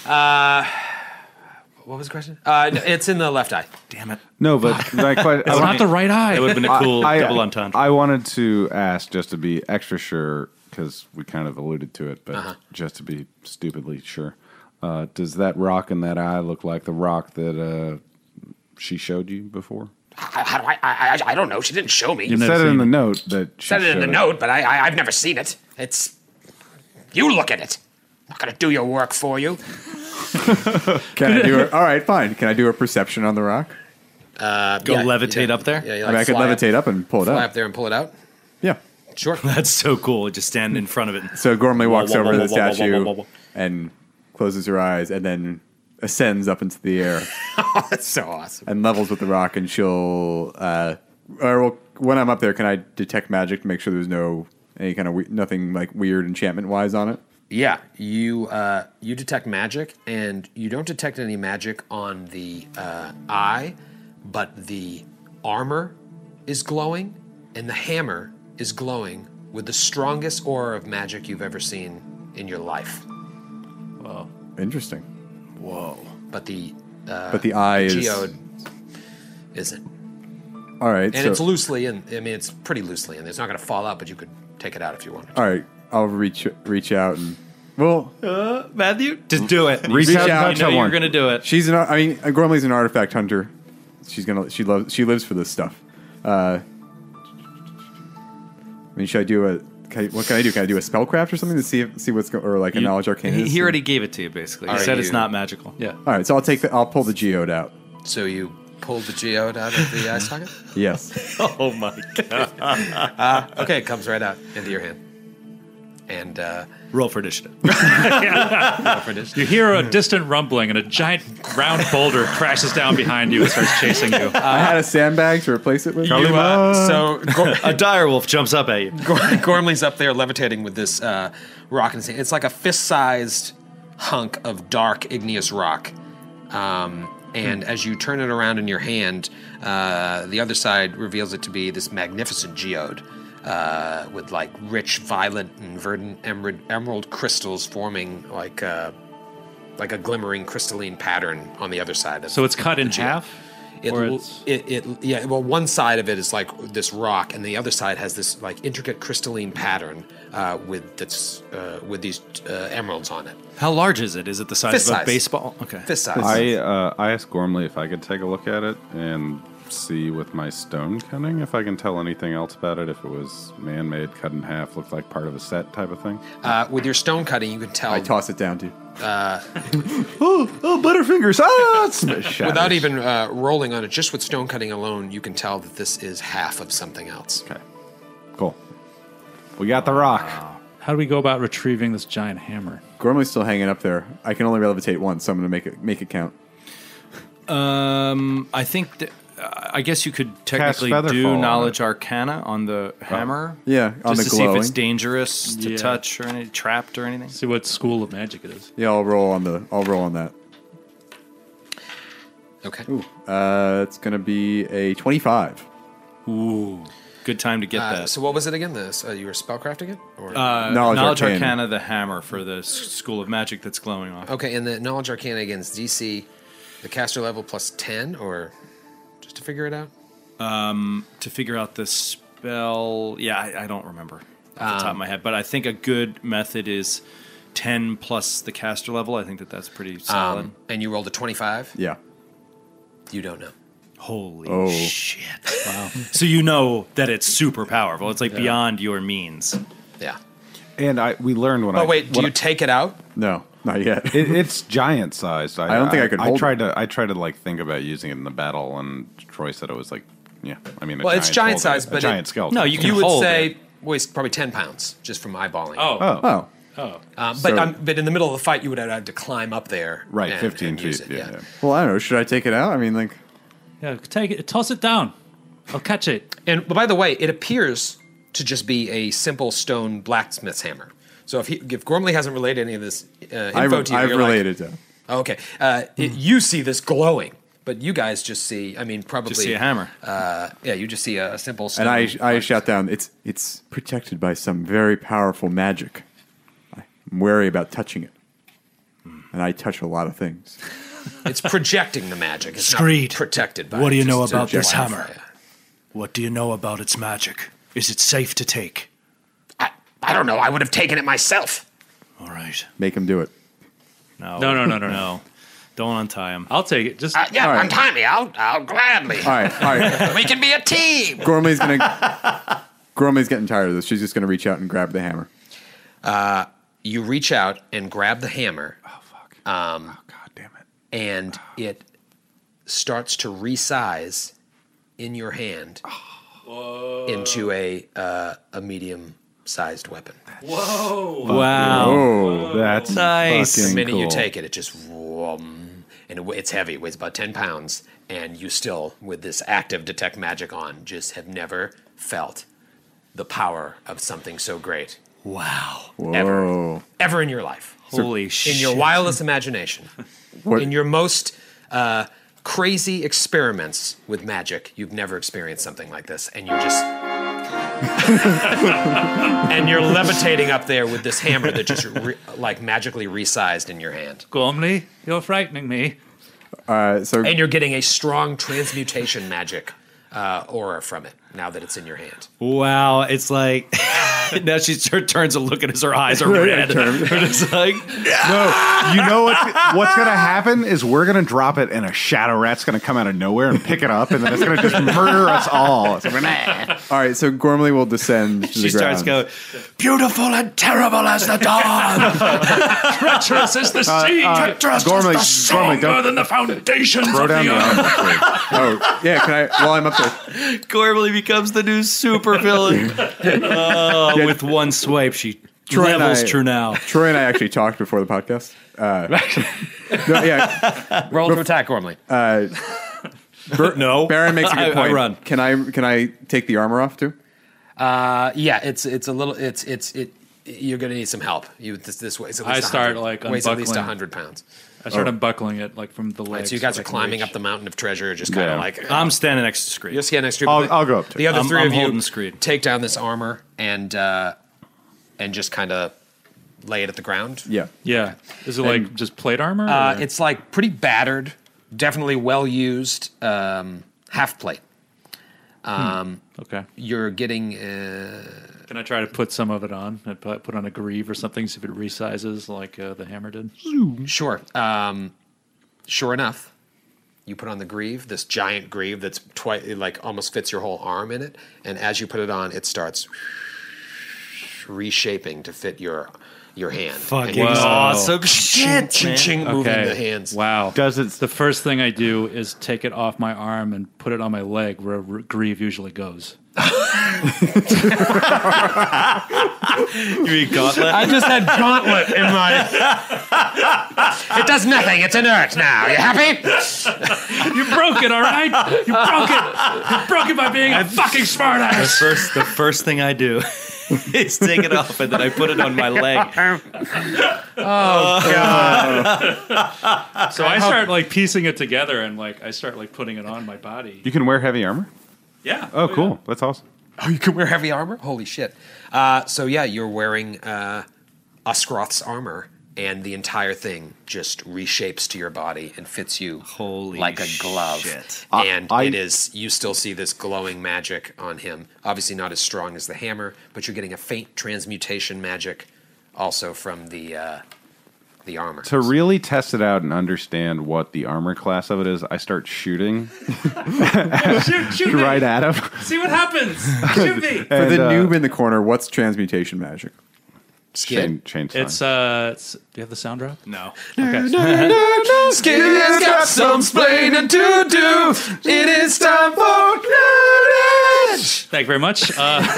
[SPEAKER 7] What was the question? It's in the left eye.
[SPEAKER 6] Damn it.
[SPEAKER 5] No, but my question...
[SPEAKER 4] It's not the right eye.
[SPEAKER 6] It would have been a cool double entendre.
[SPEAKER 5] I wanted to ask, just to be extra sure, because we kind of alluded to it, but just to be stupidly sure. Does that rock in that eye look like the rock that she showed you before?
[SPEAKER 7] How do I don't know. She didn't show me.
[SPEAKER 5] You said it in the note that she
[SPEAKER 7] said it in the note, but I've never seen it. It's... You look at it. I'm not going to do your work for you.
[SPEAKER 9] Can I do it? All right, fine. Can I do a perception on the rock?
[SPEAKER 6] Levitate up there?
[SPEAKER 7] Yeah,
[SPEAKER 9] I could levitate up and pull it
[SPEAKER 7] fly
[SPEAKER 9] out.
[SPEAKER 7] up there and pull it out?
[SPEAKER 9] Yeah.
[SPEAKER 7] Sure.
[SPEAKER 6] That's so cool. Just stand in front of it.
[SPEAKER 9] So Gormley walks over to the statue and closes her eyes and then ascends up into the air.
[SPEAKER 7] Oh, that's so awesome.
[SPEAKER 9] And levels with the rock, and she'll... when I'm up there, can I detect magic to make sure there's any kind of nothing like weird enchantment-wise on it?
[SPEAKER 7] Yeah, you detect magic, and you don't detect any magic on the eye, but the armor is glowing, and the hammer is glowing with the strongest aura of magic you've ever seen in your life.
[SPEAKER 9] Whoa. Interesting.
[SPEAKER 6] Whoa.
[SPEAKER 7] But the
[SPEAKER 9] eye
[SPEAKER 7] geode isn't.
[SPEAKER 9] All right.
[SPEAKER 7] And it's loosely in. I mean, it's pretty loosely in. It's not going to fall out, but you could take it out if you wanted to.
[SPEAKER 9] All right. I'll reach out and... Well...
[SPEAKER 6] Matthew? Just do it.
[SPEAKER 9] Reach out.
[SPEAKER 6] You know you're going to do it.
[SPEAKER 9] Gormley's an artifact hunter. She lives for this stuff. Should I do what can I do? Can I do a spellcraft or something to see what's going, or like a knowledge arcana?
[SPEAKER 6] He already gave it to you, basically. He said it's not magical.
[SPEAKER 4] Yeah.
[SPEAKER 9] All right, so I'll pull the geode out.
[SPEAKER 7] So you pulled the geode out of the eye socket?
[SPEAKER 9] Yes.
[SPEAKER 6] Oh my god.
[SPEAKER 7] Okay, it comes right out into your hand. And
[SPEAKER 6] roll for initiative.
[SPEAKER 4] You hear a distant rumbling, and a giant round boulder crashes down behind you and starts chasing you.
[SPEAKER 9] I had a sandbag to replace it with.
[SPEAKER 7] So
[SPEAKER 6] a direwolf jumps up at you.
[SPEAKER 7] Gormley's up there levitating with this rock in his hand. It's like a fist-sized hunk of dark igneous rock. And as you turn it around in your hand, the other side reveals it to be this magnificent geode. With like rich violet and verdant emerald crystals forming like a glimmering crystalline pattern on the other side.
[SPEAKER 4] So it's cut in half?
[SPEAKER 7] Well, one side of it is like this rock, and the other side has this like intricate crystalline pattern with these emeralds on it.
[SPEAKER 6] How large is it? Is it the size of a baseball? Okay,
[SPEAKER 7] fist size.
[SPEAKER 5] I asked Gormley if I could take a look at it and see with my stone cutting if I can tell anything else about it. If it was man-made, cut in half, looked like part of a set type of thing.
[SPEAKER 7] With your stone cutting, you can tell.
[SPEAKER 9] I toss it down to you.
[SPEAKER 5] Butterfingers!
[SPEAKER 7] Without even rolling on it, just with stone cutting alone, you can tell that this is half of something else.
[SPEAKER 5] Okay, cool. We got the rock.
[SPEAKER 4] How do we go about retrieving this giant hammer?
[SPEAKER 9] Gormley's still hanging up there. I can only levitate once, so I'm going to make it count.
[SPEAKER 6] I think that, I guess you could technically
[SPEAKER 5] Featherfall
[SPEAKER 6] do
[SPEAKER 5] on
[SPEAKER 6] knowledge arcana on the hammer.
[SPEAKER 9] Yeah, on
[SPEAKER 6] just
[SPEAKER 9] the
[SPEAKER 6] to see if it's
[SPEAKER 9] glowing.
[SPEAKER 6] dangerous to
[SPEAKER 4] Yeah.
[SPEAKER 6] touch or any trapped or anything.
[SPEAKER 4] See what school of magic it is.
[SPEAKER 9] Yeah, I'll roll on that.
[SPEAKER 3] Okay.
[SPEAKER 9] It's gonna be a 25.
[SPEAKER 6] Ooh, good time to get that.
[SPEAKER 3] So what was it again? You were spellcrafting it? Or?
[SPEAKER 9] Knowledge
[SPEAKER 6] Arcana,
[SPEAKER 9] Arcana.
[SPEAKER 6] the hammer for the School of Magic that's glowing off.
[SPEAKER 3] Okay, and the knowledge arcana against DC, the caster level plus 10, or just to figure it out?
[SPEAKER 6] To figure out the spell, yeah, I don't remember off the top of my head, but I think a good method is 10 plus the caster level. I think that's pretty solid.
[SPEAKER 3] And you rolled a 25?
[SPEAKER 9] Yeah.
[SPEAKER 3] You don't know.
[SPEAKER 6] Holy shit! Wow. So you know that it's super powerful. It's like beyond your means.
[SPEAKER 3] Yeah.
[SPEAKER 5] And we learned when
[SPEAKER 3] Oh, wait, do you take it out?
[SPEAKER 9] No, not yet.
[SPEAKER 5] It's giant sized.
[SPEAKER 9] I don't think I could hold
[SPEAKER 5] I tried to like think about using it in the battle, and Troy said it was like, yeah. I mean,
[SPEAKER 3] Well, it's giant size, but
[SPEAKER 5] a giant skeleton.
[SPEAKER 6] No, you can
[SPEAKER 3] You would
[SPEAKER 6] hold
[SPEAKER 3] say
[SPEAKER 6] it.
[SPEAKER 3] weighs probably 10 pounds just from eyeballing.
[SPEAKER 9] Oh.
[SPEAKER 3] But in the middle of the fight, you would have had to climb up there.
[SPEAKER 5] Right,
[SPEAKER 3] and
[SPEAKER 5] 15
[SPEAKER 3] use
[SPEAKER 5] feet.
[SPEAKER 3] it,
[SPEAKER 5] Yeah.
[SPEAKER 9] Well, I don't know. Should I take it out? I mean, like,
[SPEAKER 4] Yeah, take it. Toss it down. I'll catch it.
[SPEAKER 3] And by the way, it appears to just be a simple stone blacksmith's hammer. So if Gormley hasn't relayed any of this info to you,
[SPEAKER 9] I've
[SPEAKER 3] you're like,
[SPEAKER 9] related to.
[SPEAKER 3] oh, okay, you see this glowing, but you guys just see. I mean, probably
[SPEAKER 6] Just see a hammer.
[SPEAKER 3] Yeah, you just see a simple stone.
[SPEAKER 9] And I shout down, it's protected by some very powerful magic. I'm wary about touching it. And I touch a lot of things.
[SPEAKER 3] It's projecting the magic. It's
[SPEAKER 6] Screed,
[SPEAKER 3] not protected by
[SPEAKER 6] what do
[SPEAKER 3] it.
[SPEAKER 6] you know
[SPEAKER 3] It's
[SPEAKER 6] about this
[SPEAKER 3] projecting
[SPEAKER 6] hammer?
[SPEAKER 3] it.
[SPEAKER 6] What do you know about its magic? Is it safe to take?
[SPEAKER 7] I don't know. I would have taken it myself.
[SPEAKER 6] All right.
[SPEAKER 9] Make him do it.
[SPEAKER 6] No.
[SPEAKER 4] No.
[SPEAKER 6] Don't untie him.
[SPEAKER 4] I'll take it. Just
[SPEAKER 7] Yeah,
[SPEAKER 9] All right.
[SPEAKER 7] untie me. I'll gladly.
[SPEAKER 9] All right.
[SPEAKER 7] We can be a team.
[SPEAKER 9] Gormley's getting tired of this. She's just going to reach out and grab the hammer.
[SPEAKER 3] You reach out and grab the hammer.
[SPEAKER 5] Oh fuck.
[SPEAKER 3] God
[SPEAKER 5] damn it.
[SPEAKER 3] And it starts to resize in your hand into a medium-sized weapon.
[SPEAKER 6] Wow.
[SPEAKER 5] Oh, that's
[SPEAKER 6] Nice.
[SPEAKER 3] The
[SPEAKER 5] fucking
[SPEAKER 3] minute you
[SPEAKER 5] cool.
[SPEAKER 3] take it, it just it's heavy. It weighs about 10 pounds, and you still, with this active detect magic on, just have never felt the power of something so great
[SPEAKER 6] Wow.
[SPEAKER 9] Whoa.
[SPEAKER 3] ever in your life.
[SPEAKER 6] Holy shit.
[SPEAKER 3] In your wildest imagination, in your most crazy experiments with magic, you've never experienced something like this, and you're just and you're levitating up there with this hammer that just like magically resized in your hand,
[SPEAKER 4] Gormley, you're frightening me.
[SPEAKER 9] So
[SPEAKER 3] and you're getting a strong transmutation magic aura from it now that it's in your hand.
[SPEAKER 6] Wow. It's like now she turns to look at us. Her eyes are red. We're just like,
[SPEAKER 5] No, you know what's going to happen is we're going to drop it, and a shadow rat's going to come out of nowhere and pick it up, and then it's going to just murder us all. It's like, nah.
[SPEAKER 9] all right, so Gormley will descend to
[SPEAKER 6] she
[SPEAKER 9] the
[SPEAKER 6] starts
[SPEAKER 9] ground.
[SPEAKER 6] going, beautiful and terrible as the dawn.
[SPEAKER 4] Treacherous is the sea.
[SPEAKER 5] Gormley, don't
[SPEAKER 4] than the foundations
[SPEAKER 5] throw down the armor, please.
[SPEAKER 9] Oh, yeah, can I, while I'm up there,
[SPEAKER 6] Gormley becomes the new super villain. With one swipe, she
[SPEAKER 9] Troy and
[SPEAKER 6] levels
[SPEAKER 9] I-
[SPEAKER 6] True Now.
[SPEAKER 9] Troy and I actually talked before the podcast. No, yeah,
[SPEAKER 3] Roll to attack, Gormley.
[SPEAKER 6] No.
[SPEAKER 9] Baron makes a good
[SPEAKER 6] I
[SPEAKER 9] point.
[SPEAKER 6] run.
[SPEAKER 9] Can I take the armor off too?
[SPEAKER 3] Yeah, it's a little you're gonna need some help. This weighs at least
[SPEAKER 4] I start,
[SPEAKER 3] 100
[SPEAKER 4] like,
[SPEAKER 3] weighs at least
[SPEAKER 4] unbuckling.
[SPEAKER 3] 100 pounds.
[SPEAKER 4] I start unbuckling it like from the legs.
[SPEAKER 3] Right, so you guys
[SPEAKER 4] I
[SPEAKER 3] are
[SPEAKER 4] can
[SPEAKER 3] climbing
[SPEAKER 4] reach.
[SPEAKER 3] up the mountain of treasure, just kind of
[SPEAKER 5] Yeah.
[SPEAKER 3] like
[SPEAKER 6] I'm standing next to Screed.
[SPEAKER 3] you're scanning next to
[SPEAKER 5] I'll go up to
[SPEAKER 3] the
[SPEAKER 5] it.
[SPEAKER 3] other
[SPEAKER 6] I'm-
[SPEAKER 3] three
[SPEAKER 6] I'm
[SPEAKER 3] of you
[SPEAKER 6] holding Screed.
[SPEAKER 3] take down this armor and just kind of lay it at the ground.
[SPEAKER 9] Yeah.
[SPEAKER 4] Yeah. Is it like just plate armor? or-
[SPEAKER 3] It's like pretty battered, definitely well used, half plate.
[SPEAKER 4] okay.
[SPEAKER 3] You're getting
[SPEAKER 4] Can I try to put some of it on? And put on a greave or something, see if it resizes like the hammer did?
[SPEAKER 3] sure. Sure enough, you put on the greave, this giant greave that's like almost fits your whole arm in it, and as you put it on, it starts reshaping to fit your
[SPEAKER 7] your hand.
[SPEAKER 6] Fucking
[SPEAKER 7] And you just
[SPEAKER 6] awesome shit,
[SPEAKER 7] ching,
[SPEAKER 6] man.
[SPEAKER 7] moving the hands.
[SPEAKER 4] Wow.
[SPEAKER 5] Does it?
[SPEAKER 4] The first thing I do is take it off my arm and put it on my leg where Grieve usually goes.
[SPEAKER 6] You mean gauntlet?
[SPEAKER 7] I just had gauntlet in my... It does nothing. It's inert now. You happy?
[SPEAKER 4] You broke it, all right? You broke it. You broke it by being a fucking smartass.
[SPEAKER 6] The first thing I do is take it off and then I put it on my leg.
[SPEAKER 4] So I start like piecing it together and like I start like putting it on my body.
[SPEAKER 5] You can wear heavy armor?
[SPEAKER 4] Yeah.
[SPEAKER 5] Oh, cool. That's awesome.
[SPEAKER 7] Oh, you can wear heavy armor? Holy shit. So yeah, you're wearing Oscroth's armor, and the entire thing just reshapes to your body and fits you like a glove.
[SPEAKER 6] Shit.
[SPEAKER 7] And it is, you still see this glowing magic on him. Obviously not as strong as the hammer, but you're getting a faint transmutation magic also from the armor.
[SPEAKER 5] To really test it out and understand what the armor class of it is, I start shooting
[SPEAKER 4] Shoot me.
[SPEAKER 5] right at him.
[SPEAKER 4] See what happens. Shoot me.
[SPEAKER 9] For the noob in the corner, what's transmutation magic?
[SPEAKER 7] Skin.
[SPEAKER 5] Change
[SPEAKER 4] It's do you have the sound drop?
[SPEAKER 6] No.
[SPEAKER 4] Okay.
[SPEAKER 7] Skin's got some splaining to do. It is time for knowledge.
[SPEAKER 4] Thank you very much.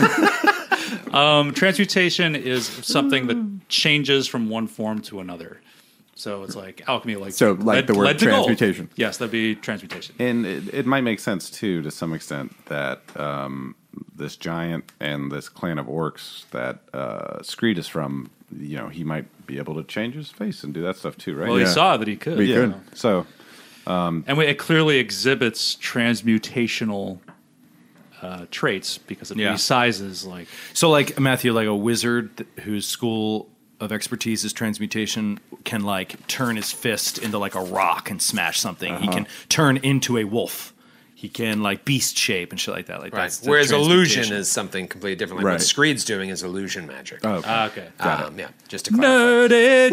[SPEAKER 4] Transmutation is something that changes from one form to another. So it's like alchemy, like
[SPEAKER 9] So, like the word
[SPEAKER 4] lead to gold.
[SPEAKER 9] transmutation.
[SPEAKER 4] Yes, that'd be transmutation.
[SPEAKER 5] And it might make sense, too, to some extent, that this giant and this clan of orcs that Screed is from, you know, he might be able to change his face and do that stuff, too, right?
[SPEAKER 4] Well, he
[SPEAKER 9] Yeah.
[SPEAKER 4] saw that he could.
[SPEAKER 9] We could.
[SPEAKER 5] So,
[SPEAKER 4] And it clearly exhibits transmutational traits because it
[SPEAKER 6] Yeah.
[SPEAKER 4] resizes like
[SPEAKER 6] So, like, Matthew, like a wizard whose school of expertise is transmutation can, like, turn his fist into, like, a rock and smash something. He can turn into a wolf. He can, like, beast shape and shit like that. Like,
[SPEAKER 7] Right.
[SPEAKER 6] that's the
[SPEAKER 7] Whereas illusion
[SPEAKER 6] transmutation.
[SPEAKER 7] is something completely different. Like
[SPEAKER 9] Right.
[SPEAKER 7] what Screed's doing is illusion magic.
[SPEAKER 5] oh, okay.
[SPEAKER 4] okay.
[SPEAKER 7] Yeah, just to clarify.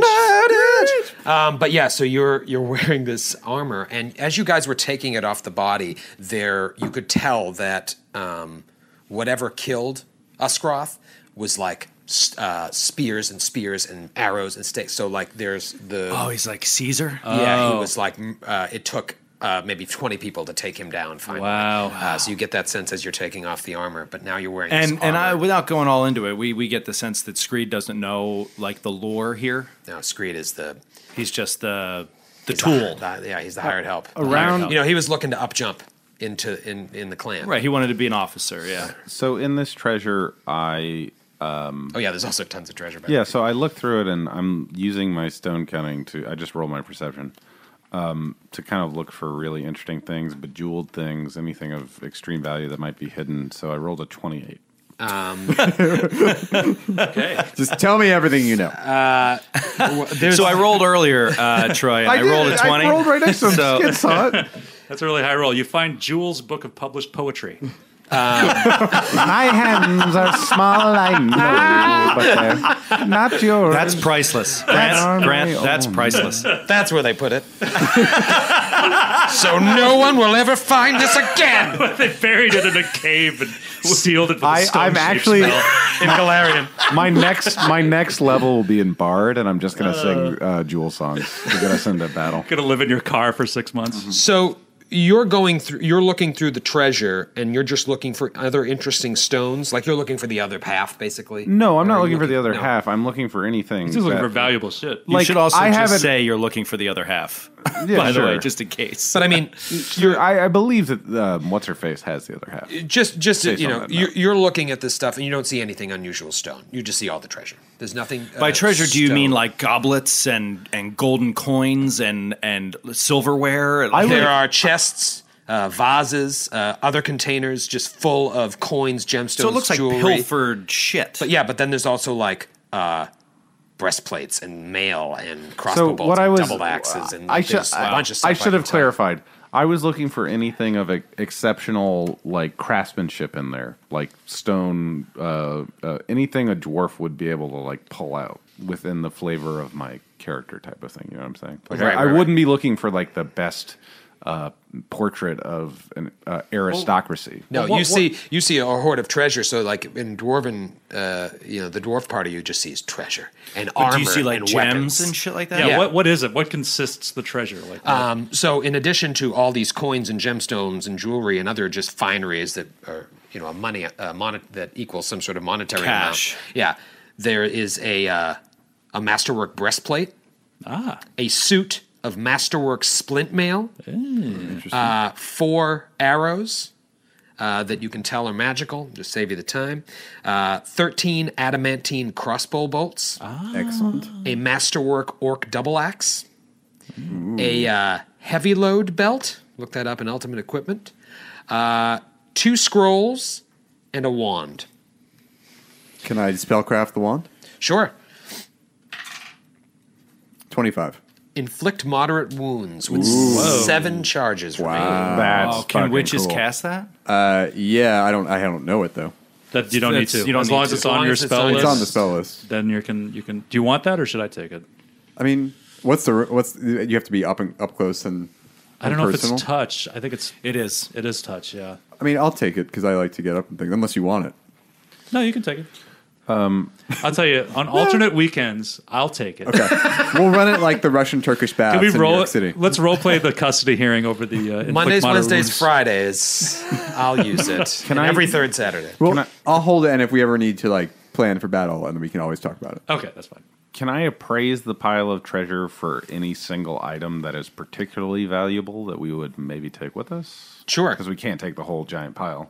[SPEAKER 4] Nerdage.
[SPEAKER 7] But yeah, so you're wearing this armor, and as you guys were taking it off the body, you could tell that whatever killed Oscroth was like spears and arrows and stakes. So like there's the
[SPEAKER 6] Oh, he's like Caesar?
[SPEAKER 7] yeah, he was like it took maybe 20 people to take him down finally.
[SPEAKER 4] Wow.
[SPEAKER 7] So you get that sense as you're taking off the armor, but now you're wearing
[SPEAKER 6] And
[SPEAKER 7] this
[SPEAKER 6] and
[SPEAKER 7] armor.
[SPEAKER 6] without going all into it, we get the sense that Screed doesn't know, like, the lore here.
[SPEAKER 7] Now Screed is the
[SPEAKER 6] He's just the
[SPEAKER 7] he's
[SPEAKER 6] tool.
[SPEAKER 7] he's the hired help.
[SPEAKER 5] Around-
[SPEAKER 7] You know, he was looking to up jump in the clan.
[SPEAKER 6] Right, he wanted to be an officer, yeah.
[SPEAKER 5] So, in this treasure, I...
[SPEAKER 7] Oh yeah, there's also tons of treasure back
[SPEAKER 5] Yeah, so I looked through it, and I'm using my stone cunning to... I just rolled my perception to kind of look for really interesting things, bejeweled things, anything of extreme value that might be hidden. So I rolled a 28.
[SPEAKER 4] Okay.
[SPEAKER 9] Just tell me everything you know.
[SPEAKER 6] So I rolled earlier, Troy, and I rolled a 20.
[SPEAKER 5] I rolled right next to him.
[SPEAKER 6] So-
[SPEAKER 5] Skid saw it.
[SPEAKER 4] That's a really high roll. You find Jules' book of published poetry.
[SPEAKER 5] My hands are small, I know, but they're not yours.
[SPEAKER 6] That's priceless.
[SPEAKER 5] That's
[SPEAKER 6] Grant,
[SPEAKER 5] my
[SPEAKER 6] that's
[SPEAKER 5] own.
[SPEAKER 6] priceless.
[SPEAKER 7] That's where they put it. So no one will ever find this again.
[SPEAKER 4] They buried it in a cave and sealed it with a
[SPEAKER 5] I'm
[SPEAKER 4] stone-shaped
[SPEAKER 5] actually
[SPEAKER 4] spell.
[SPEAKER 6] In Galarian.
[SPEAKER 5] my next level will be in Bard, and I'm just gonna sing Jewel songs to get us into battle.
[SPEAKER 4] Gonna live in your car for 6 months.
[SPEAKER 7] So you're looking through the treasure, and you're just looking for other interesting stones. Like you're looking for the other half, basically.
[SPEAKER 5] No, I'm
[SPEAKER 7] Or
[SPEAKER 5] not
[SPEAKER 7] are you
[SPEAKER 5] looking for the other
[SPEAKER 7] no.
[SPEAKER 5] half. I'm looking for anything.
[SPEAKER 4] He's looking
[SPEAKER 5] that-
[SPEAKER 4] for valuable shit.
[SPEAKER 6] You
[SPEAKER 5] Like,
[SPEAKER 6] should also
[SPEAKER 5] I
[SPEAKER 6] just
[SPEAKER 5] haven't-
[SPEAKER 6] say you're looking for the other half.
[SPEAKER 5] Yeah,
[SPEAKER 6] by the way,
[SPEAKER 5] sure.
[SPEAKER 6] just in case.
[SPEAKER 7] But I mean,
[SPEAKER 5] I believe that what's her face has the other half.
[SPEAKER 7] just
[SPEAKER 5] Say
[SPEAKER 7] you know,
[SPEAKER 5] something like that.
[SPEAKER 7] you're looking at this stuff, and you don't see anything unusual stone. You just see all the treasure. There's nothing.
[SPEAKER 6] By treasure, do you
[SPEAKER 7] stone.
[SPEAKER 6] mean like goblets and golden coins and silverware?
[SPEAKER 7] There are chests, vases, other containers just full of coins, gemstones,
[SPEAKER 6] so it looks like
[SPEAKER 7] jewelry.
[SPEAKER 6] pilfered shit.
[SPEAKER 7] But yeah, but then there's also like breastplates and mail and crossbow
[SPEAKER 5] So
[SPEAKER 7] bolts
[SPEAKER 5] what I
[SPEAKER 7] and
[SPEAKER 5] was,
[SPEAKER 7] double axes and
[SPEAKER 5] I should,
[SPEAKER 7] there's a bunch of stuff.
[SPEAKER 5] I should have
[SPEAKER 7] can tell.
[SPEAKER 5] clarified. I was looking for anything of exceptional like craftsmanship in there, like stone, anything a dwarf would be able to like pull out within the flavor of my character type of thing. You know what I'm saying? Like
[SPEAKER 7] Right,
[SPEAKER 5] I
[SPEAKER 7] right,
[SPEAKER 5] wouldn't be looking for like the best portrait of an aristocracy.
[SPEAKER 3] No, you see a hoard of treasure. So like in dwarven, the dwarf party, you just see is treasure and armor.
[SPEAKER 6] Do you see like
[SPEAKER 3] and
[SPEAKER 6] gems
[SPEAKER 3] weapons.
[SPEAKER 6] and shit like that?
[SPEAKER 4] Yeah.
[SPEAKER 3] Yeah.
[SPEAKER 4] What is it? What consists the treasure? Like,
[SPEAKER 3] So in addition to all these coins and gemstones and jewelry and other just fineries that are that equals some sort of monetary
[SPEAKER 6] Cash.
[SPEAKER 3] amount. Yeah, there is a masterwork breastplate, a suit of masterwork splint mail, 4 arrows that you can tell are magical, just save you the time, 13 adamantine crossbow bolts,
[SPEAKER 9] Excellent.
[SPEAKER 3] a masterwork orc double axe, a heavy load belt, look that up in Ultimate Equipment, 2 scrolls, and a wand.
[SPEAKER 9] Can I spellcraft the wand?
[SPEAKER 3] Sure.
[SPEAKER 9] 25.
[SPEAKER 3] Inflict moderate wounds with 7 charges remaining.
[SPEAKER 5] That's
[SPEAKER 6] Can
[SPEAKER 5] fucking
[SPEAKER 6] witches
[SPEAKER 5] cool.
[SPEAKER 6] cast that?
[SPEAKER 9] Yeah, I don't know it though.
[SPEAKER 4] that you don't need to.
[SPEAKER 6] You don't
[SPEAKER 4] as
[SPEAKER 6] need
[SPEAKER 4] long as
[SPEAKER 6] to.
[SPEAKER 4] it's
[SPEAKER 3] As long
[SPEAKER 4] on your
[SPEAKER 3] as it's
[SPEAKER 4] spell
[SPEAKER 3] on-
[SPEAKER 4] list.
[SPEAKER 9] It's on the spell list.
[SPEAKER 4] Then you can. Do you want that, or should I take it?
[SPEAKER 9] I mean, you have to be up close and
[SPEAKER 4] I don't know if
[SPEAKER 9] personal?
[SPEAKER 4] it's touch. I think
[SPEAKER 6] It is.
[SPEAKER 4] it is touch. Yeah.
[SPEAKER 9] I mean, I'll take it because I like to get up and things. Unless you want it.
[SPEAKER 4] No, you can take it. I'll tell you, on alternate weekends, I'll take it.
[SPEAKER 9] Okay, we'll run it like the Russian-Turkish baths
[SPEAKER 4] Can we
[SPEAKER 9] in New
[SPEAKER 4] roll
[SPEAKER 9] York
[SPEAKER 4] it?
[SPEAKER 9] City.
[SPEAKER 4] Let's role play the custody hearing over the inflict
[SPEAKER 3] Mondays,
[SPEAKER 4] moderate
[SPEAKER 3] Wednesdays,
[SPEAKER 4] wounds.
[SPEAKER 3] Fridays. I'll use it. And every third Saturday.
[SPEAKER 9] Well, I'll hold it, and if we ever need to like plan for battle, and we can always talk about it.
[SPEAKER 4] Okay, that's fine.
[SPEAKER 5] Can I appraise the pile of treasure for any single item that is particularly valuable that we would maybe take with us?
[SPEAKER 3] Sure.
[SPEAKER 5] Because we can't take the whole giant pile.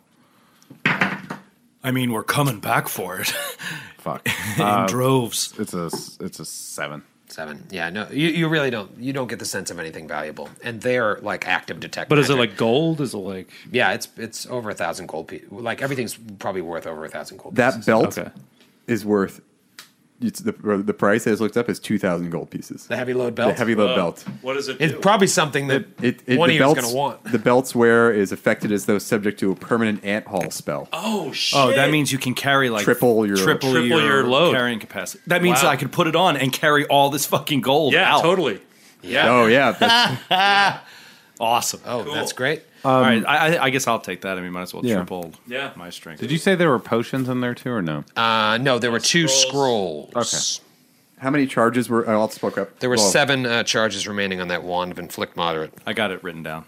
[SPEAKER 6] I mean, we're coming back for it
[SPEAKER 5] Fuck.
[SPEAKER 6] in droves.
[SPEAKER 5] It's a 7.
[SPEAKER 3] 7. Yeah, no, you really don't. You don't get the sense of anything valuable. And they're like active detect
[SPEAKER 4] But is it
[SPEAKER 3] magic.
[SPEAKER 4] like gold? Is it like
[SPEAKER 3] Yeah, it's over 1,000 gold pieces. Like everything's probably worth over 1,000 gold
[SPEAKER 9] That
[SPEAKER 3] pieces.
[SPEAKER 9] belt
[SPEAKER 4] okay?
[SPEAKER 9] is worth. It's the price I just looked up is 2,000 gold pieces.
[SPEAKER 3] The heavy load
[SPEAKER 9] The
[SPEAKER 3] belt.
[SPEAKER 9] heavy load belt.
[SPEAKER 4] What does it?
[SPEAKER 3] It's probably something that one of you is going to want.
[SPEAKER 9] The belt's wear is affected as though subject to a permanent ant hall spell.
[SPEAKER 4] Oh shit!
[SPEAKER 6] Oh, that means you can carry like
[SPEAKER 9] Triple your
[SPEAKER 4] load.
[SPEAKER 6] carrying capacity. That means
[SPEAKER 4] Wow.
[SPEAKER 6] I can put it on and carry all this fucking gold
[SPEAKER 4] yeah,
[SPEAKER 6] out.
[SPEAKER 4] totally.
[SPEAKER 9] Oh yeah, that's,
[SPEAKER 6] Awesome.
[SPEAKER 3] Oh, that's great.
[SPEAKER 6] All right, I guess I'll take that. I mean, might as well
[SPEAKER 5] Yeah.
[SPEAKER 6] triple
[SPEAKER 4] Yeah.
[SPEAKER 6] my strength.
[SPEAKER 5] Did you say there were potions in there too, or no?
[SPEAKER 3] No, there were 2 scrolls.
[SPEAKER 5] Okay.
[SPEAKER 9] how many charges were? I'll spell crap.
[SPEAKER 3] There were 7 charges remaining on that wand of inflict moderate.
[SPEAKER 6] I got it written down.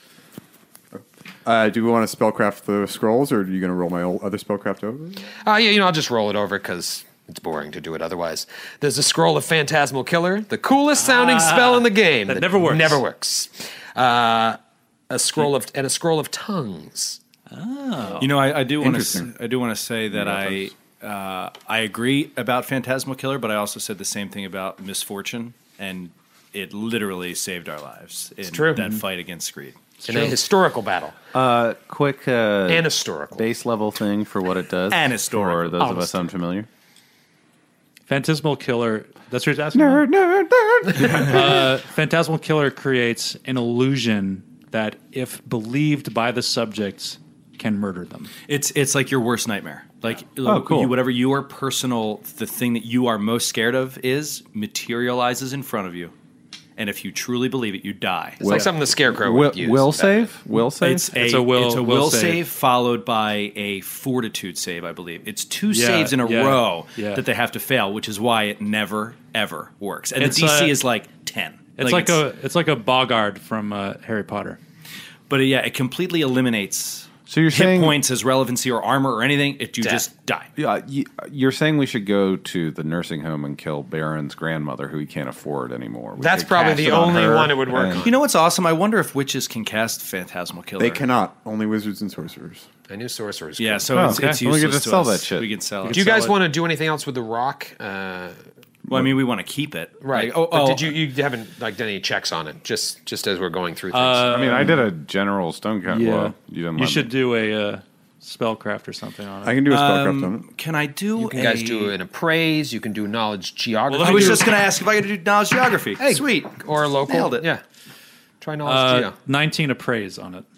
[SPEAKER 9] Do we want to spellcraft the scrolls, or are you going to roll my other spellcraft over?
[SPEAKER 3] Yeah, I'll just roll it over because it's boring to do it otherwise. There's a scroll of Phantasmal Killer, the coolest sounding spell in the game.
[SPEAKER 4] That never works.
[SPEAKER 3] Never works. A scroll of tongues.
[SPEAKER 6] You know, I do want
[SPEAKER 9] Interesting.
[SPEAKER 6] to say that I agree about Phantasmal Killer, but I also said the same thing about Misfortune, and it literally saved our lives in
[SPEAKER 3] true.
[SPEAKER 6] that fight against Screed.
[SPEAKER 3] In a historical battle.
[SPEAKER 5] Quick
[SPEAKER 3] And historical.
[SPEAKER 5] base level thing for what it does.
[SPEAKER 6] And historical.
[SPEAKER 5] For those of us unfamiliar.
[SPEAKER 4] Phantasmal Killer. That's what you're asking. Nerd. Phantasmal Killer creates an illusion that, if believed by the subjects, can murder them.
[SPEAKER 6] It's like your worst nightmare. Like,
[SPEAKER 5] Oh, cool.
[SPEAKER 6] whatever your personal, the thing that you are most scared of is materializes in front of you. And if you truly believe it, you die.
[SPEAKER 3] It's like something the Scarecrow
[SPEAKER 5] Will,
[SPEAKER 3] would use.
[SPEAKER 5] will save? Will save?
[SPEAKER 6] It's
[SPEAKER 4] a will-
[SPEAKER 6] it's a
[SPEAKER 4] will
[SPEAKER 6] will
[SPEAKER 4] save.
[SPEAKER 6] save followed by a fortitude save, I believe. It's 2
[SPEAKER 4] Yeah,
[SPEAKER 6] saves in a
[SPEAKER 4] yeah,
[SPEAKER 6] row
[SPEAKER 4] yeah.
[SPEAKER 6] that they have to fail, which is why it never ever works. And
[SPEAKER 4] It's,
[SPEAKER 6] the DC
[SPEAKER 4] uh,
[SPEAKER 6] is like 10.
[SPEAKER 4] It's like a Bogard from Harry Potter.
[SPEAKER 6] But yeah, it completely eliminates
[SPEAKER 5] So you're
[SPEAKER 6] hit
[SPEAKER 5] saying
[SPEAKER 6] points as relevancy or armor or anything. You
[SPEAKER 3] Death.
[SPEAKER 6] just die.
[SPEAKER 5] you're saying we should go to the nursing home and kill Baron's grandmother, who he can't afford anymore. We
[SPEAKER 3] That's
[SPEAKER 5] could
[SPEAKER 3] probably
[SPEAKER 5] cast
[SPEAKER 3] the
[SPEAKER 5] it on
[SPEAKER 3] only
[SPEAKER 5] her,
[SPEAKER 3] one it would work
[SPEAKER 5] and-
[SPEAKER 3] on.
[SPEAKER 6] You know what's awesome? I wonder if witches can cast Phantasmal Killer.
[SPEAKER 9] They cannot. Only wizards and sorcerers.
[SPEAKER 3] I knew sorcerers.
[SPEAKER 6] Yeah,
[SPEAKER 3] could.
[SPEAKER 6] so
[SPEAKER 5] Oh,
[SPEAKER 6] it's
[SPEAKER 5] okay.
[SPEAKER 6] useless
[SPEAKER 5] Well, we could just
[SPEAKER 6] to
[SPEAKER 5] sell
[SPEAKER 6] us.
[SPEAKER 5] that shit.
[SPEAKER 6] We can sell it.
[SPEAKER 3] Do you guys
[SPEAKER 4] sell it.
[SPEAKER 3] want to do anything else with the rock?
[SPEAKER 6] Well, I mean, we want to keep it.
[SPEAKER 3] Right.
[SPEAKER 6] Like,
[SPEAKER 3] But did you haven't like done any checks on it? Just as we're going through things.
[SPEAKER 5] I mean, I did a general stone count.
[SPEAKER 4] Yeah.
[SPEAKER 5] Well, you didn't.
[SPEAKER 4] You
[SPEAKER 5] let
[SPEAKER 4] should
[SPEAKER 5] me.
[SPEAKER 4] do a spellcraft or something on it.
[SPEAKER 9] I can do a spellcraft on it.
[SPEAKER 6] Can I do
[SPEAKER 3] you can guys do an appraise. You can do knowledge geography.
[SPEAKER 6] I was just going to ask if I could do knowledge geography.
[SPEAKER 3] Hey,
[SPEAKER 6] Sweet.
[SPEAKER 3] or a local.
[SPEAKER 6] Nailed it.
[SPEAKER 3] Yeah. Try knowledge geo.
[SPEAKER 4] 19 appraise on it.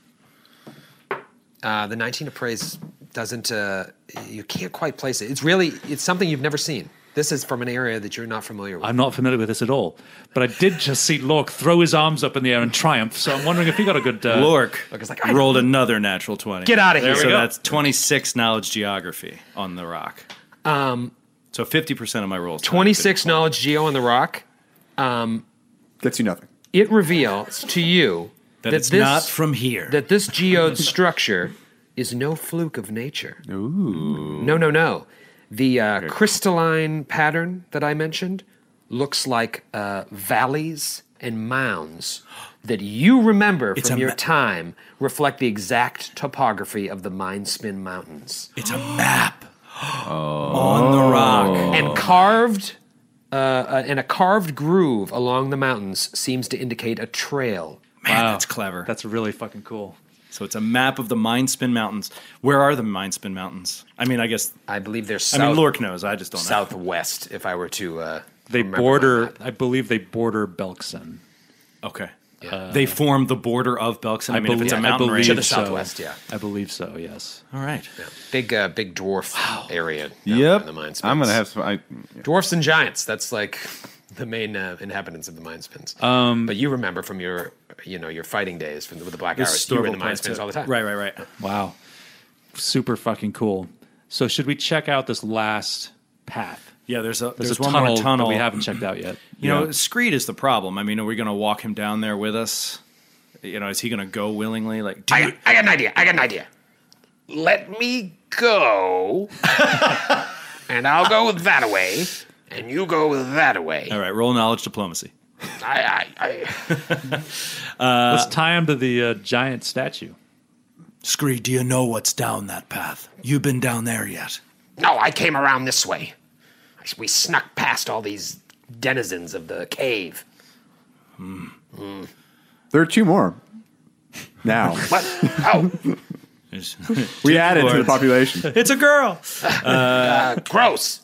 [SPEAKER 3] The 19 appraise doesn't. You can't quite place it. It's something you've never seen. This is from an area that you're not familiar with.
[SPEAKER 4] I'm not familiar with this at all. But I did just see Lork throw his arms up in the air in triumph, so I'm wondering if he got a good...
[SPEAKER 6] Lork
[SPEAKER 3] it's like,
[SPEAKER 6] rolled another natural 20.
[SPEAKER 3] Get out of here.
[SPEAKER 6] So that's 26 knowledge geography on the rock. So 50% of my rolls.
[SPEAKER 3] 26 knowledge geo on the rock.
[SPEAKER 9] Gets you nothing.
[SPEAKER 3] It reveals to you
[SPEAKER 6] that it's not from here.
[SPEAKER 3] That this geode structure is no fluke of nature.
[SPEAKER 5] Ooh.
[SPEAKER 3] No. The crystalline pattern that I mentioned looks like valleys and mounds that you remember from your time reflect the exact topography of the Mindspin Mountains.
[SPEAKER 6] It's a map on the rock.
[SPEAKER 3] And carved... and a carved groove along the mountains seems to indicate a trail.
[SPEAKER 6] Man, that's clever.
[SPEAKER 4] That's really fucking cool.
[SPEAKER 6] So it's a map of the Mindspin Mountains. Where are the Mindspin Mountains? I mean,
[SPEAKER 3] I believe they're
[SPEAKER 6] Lork knows. I just don't know.
[SPEAKER 3] Southwest, if I were to
[SPEAKER 4] They border, I believe they border Belkson.
[SPEAKER 6] Okay. They form the border of Belkson. I mean, if it's a mountain range.
[SPEAKER 3] To the southwest,
[SPEAKER 4] I believe so, yes.
[SPEAKER 6] All right.
[SPEAKER 3] Yeah. Big dwarf area.
[SPEAKER 5] Yep.
[SPEAKER 3] In the Mindspins.
[SPEAKER 5] I'm going to have some...
[SPEAKER 3] Dwarfs and giants. That's like the main inhabitants of the Mindspins. But you remember from your fighting days with the Black Arrows. You were in the Mindspins all the time.
[SPEAKER 6] Right.
[SPEAKER 4] Wow. Super fucking cool. So should we check out this last path?
[SPEAKER 6] Yeah, there's one
[SPEAKER 4] tunnel
[SPEAKER 6] more tunnel
[SPEAKER 4] that we haven't checked out yet.
[SPEAKER 6] You know, Screed is the problem. I mean, are we going to walk him down there with us? You know, is he going to go willingly? Like,
[SPEAKER 7] I got an idea. Let me go, and I'll go that way, and you go that way.
[SPEAKER 6] All right, roll knowledge diplomacy.
[SPEAKER 4] Let's tie him to the giant statue.
[SPEAKER 6] Screed, do you know what's down that path? You been down there yet?
[SPEAKER 7] No, I came around this way. We snuck past all these denizens of the cave.
[SPEAKER 9] There are two more. Now.
[SPEAKER 7] What? Oh.
[SPEAKER 9] We added to the population.
[SPEAKER 6] It's a girl.
[SPEAKER 7] Gross.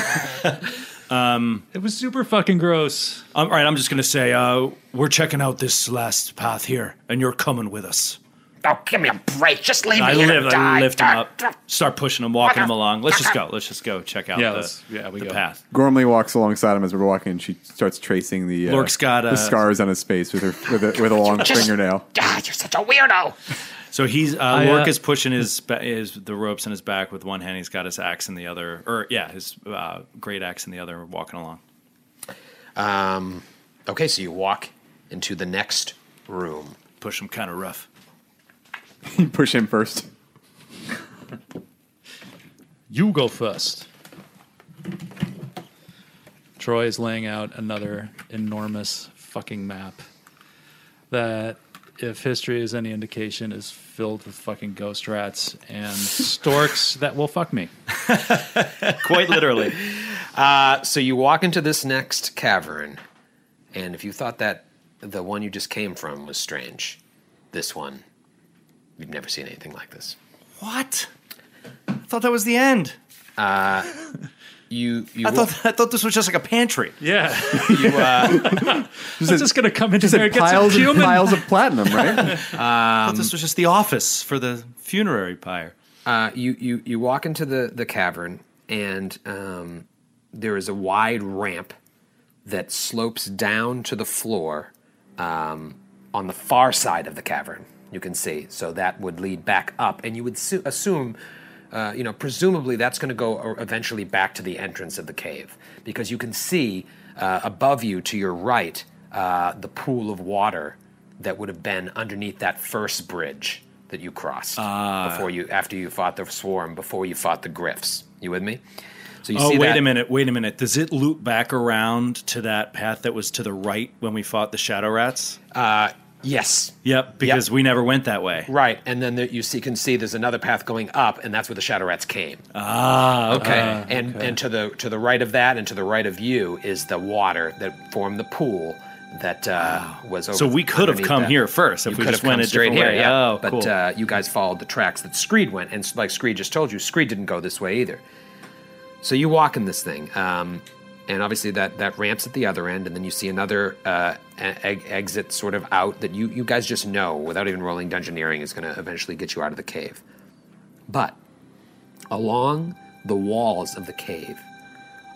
[SPEAKER 4] It was super fucking gross.
[SPEAKER 6] All right, I'm just going to say we're checking out this last path here, and you're coming with us.
[SPEAKER 7] Oh, give me a break. Just leave me here to die.
[SPEAKER 6] I lift him up, start pushing him, walking him along. Let's just go check out the path.
[SPEAKER 9] Gormley walks alongside him as we're walking, and she starts tracing the
[SPEAKER 6] Lork's got
[SPEAKER 9] the scars on his face with a long fingernail.
[SPEAKER 7] You're such a weirdo.
[SPEAKER 6] So Lork is pushing the ropes in his back with one hand. He's got his axe in the other, his great axe in the other, walking along.
[SPEAKER 3] Okay, so you walk into the next room.
[SPEAKER 6] Push him kind of rough.
[SPEAKER 9] Push him first.
[SPEAKER 4] You go first. Troy is laying out another enormous fucking map that, if history is any indication, is filled with fucking ghost rats and storks that will fuck me.
[SPEAKER 6] Quite literally.
[SPEAKER 3] So you walk into this next cavern, and if you thought that the one you just came from was strange, this one, you've never seen anything like this.
[SPEAKER 6] What? I thought that was the end.
[SPEAKER 3] I
[SPEAKER 6] thought this was just like a pantry.
[SPEAKER 4] Yeah.
[SPEAKER 9] I'm
[SPEAKER 4] just going to come into there and get
[SPEAKER 9] piles
[SPEAKER 4] some
[SPEAKER 9] and
[SPEAKER 4] human.
[SPEAKER 9] piles of platinum, right?
[SPEAKER 6] I thought this was just the office for the funerary pyre.
[SPEAKER 3] You walk into the cavern, and there is a wide ramp that slopes down to the floor on the far side of the cavern. You can see, so that would lead back up, and you would assume, presumably that's going to go eventually back to the entrance of the cave, because you can see above you to your right the pool of water that would have been underneath that first bridge that you crossed after you fought the swarm, before you fought the Griffs. You with me? So you see
[SPEAKER 6] wait a minute. Does it loop back around to that path that was to the right when we fought the Shadow Rats?
[SPEAKER 3] Yes.
[SPEAKER 6] Yep, because we never went that way.
[SPEAKER 3] Right, and then you can see there's another path going up, and that's where the Shadow Rats came.
[SPEAKER 6] Okay.
[SPEAKER 3] And to the right of that, and to the right of you, is the water that formed the pool that was over.
[SPEAKER 6] So we could have come here first if we just went a
[SPEAKER 3] straight
[SPEAKER 6] different
[SPEAKER 3] here.
[SPEAKER 6] way.
[SPEAKER 3] Yeah.
[SPEAKER 6] Oh, cool.
[SPEAKER 3] But you guys followed the tracks that Screed went, and like Screed just told you, Screed didn't go this way either. So you walk in this thing. And obviously that ramps at the other end, and then you see another exit sort of out that you guys just know, without even rolling Dungeoneering, is going to eventually get you out of the cave. But along the walls of the cave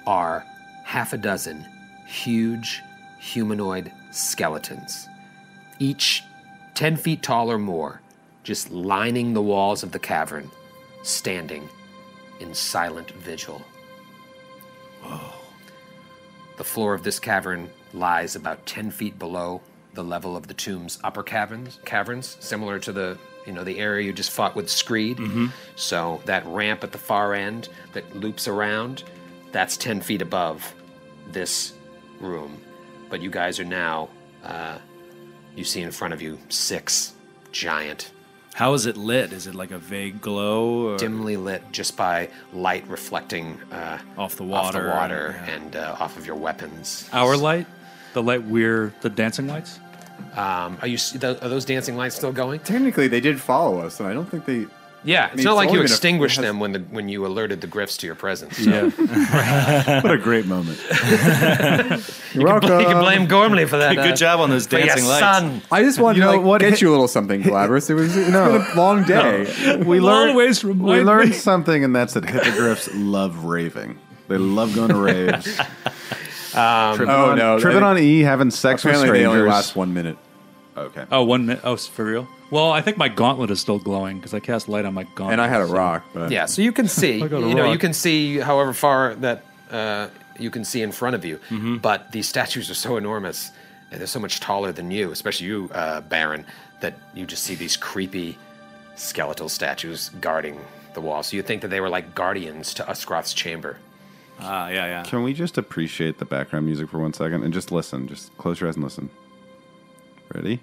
[SPEAKER 7] are half a dozen huge humanoid skeletons, each 10 feet tall or more, just lining the walls of the cavern, standing in silent vigil. Whoa. The floor of this cavern lies about 10 feet below the level of the tomb's upper caverns, similar to the area you just fought with Screed. So that ramp at the far end that loops around, that's 10 feet above this room. But you guys are now, you see in front of you 6 giant.
[SPEAKER 6] How is it lit? Is it like a vague glow? Or?
[SPEAKER 7] Dimly lit just by light reflecting
[SPEAKER 6] off the water,
[SPEAKER 7] and off of your weapons.
[SPEAKER 4] Our light? The dancing lights?
[SPEAKER 7] Are those dancing lights still going?
[SPEAKER 9] Technically, they did follow us, and I don't think they.
[SPEAKER 7] Yeah, it's not like you extinguished them when you alerted the Griffs to your presence. So.
[SPEAKER 5] Yeah. What a great moment.
[SPEAKER 7] You can blame Gormley for that.
[SPEAKER 6] Good job on those dancing lights.
[SPEAKER 7] Son.
[SPEAKER 9] I just wanted to get you a little something, Galabras. It's been a long day.
[SPEAKER 5] We learned
[SPEAKER 8] something, and that's that hippogriffs love raving. They love going to raves. Tripping on E, having sex with strangers.
[SPEAKER 9] Apparently, they only last 1 minute.
[SPEAKER 8] Okay.
[SPEAKER 4] Oh, 1 minute. Oh, for real? Well, I think my gauntlet is still glowing because I cast light on my gauntlet.
[SPEAKER 9] And I had a rock. But
[SPEAKER 7] Yeah, so you can see. You can see however far that you can see in front of you. But these statues are so enormous, and they're so much taller than you, especially you, Baron, that you just see these creepy skeletal statues guarding the wall. So you think that they were like guardians to Uskroth's chamber.
[SPEAKER 6] Yeah.
[SPEAKER 8] Can we just appreciate the background music for 1 second and just listen? Just close your eyes and listen. Ready?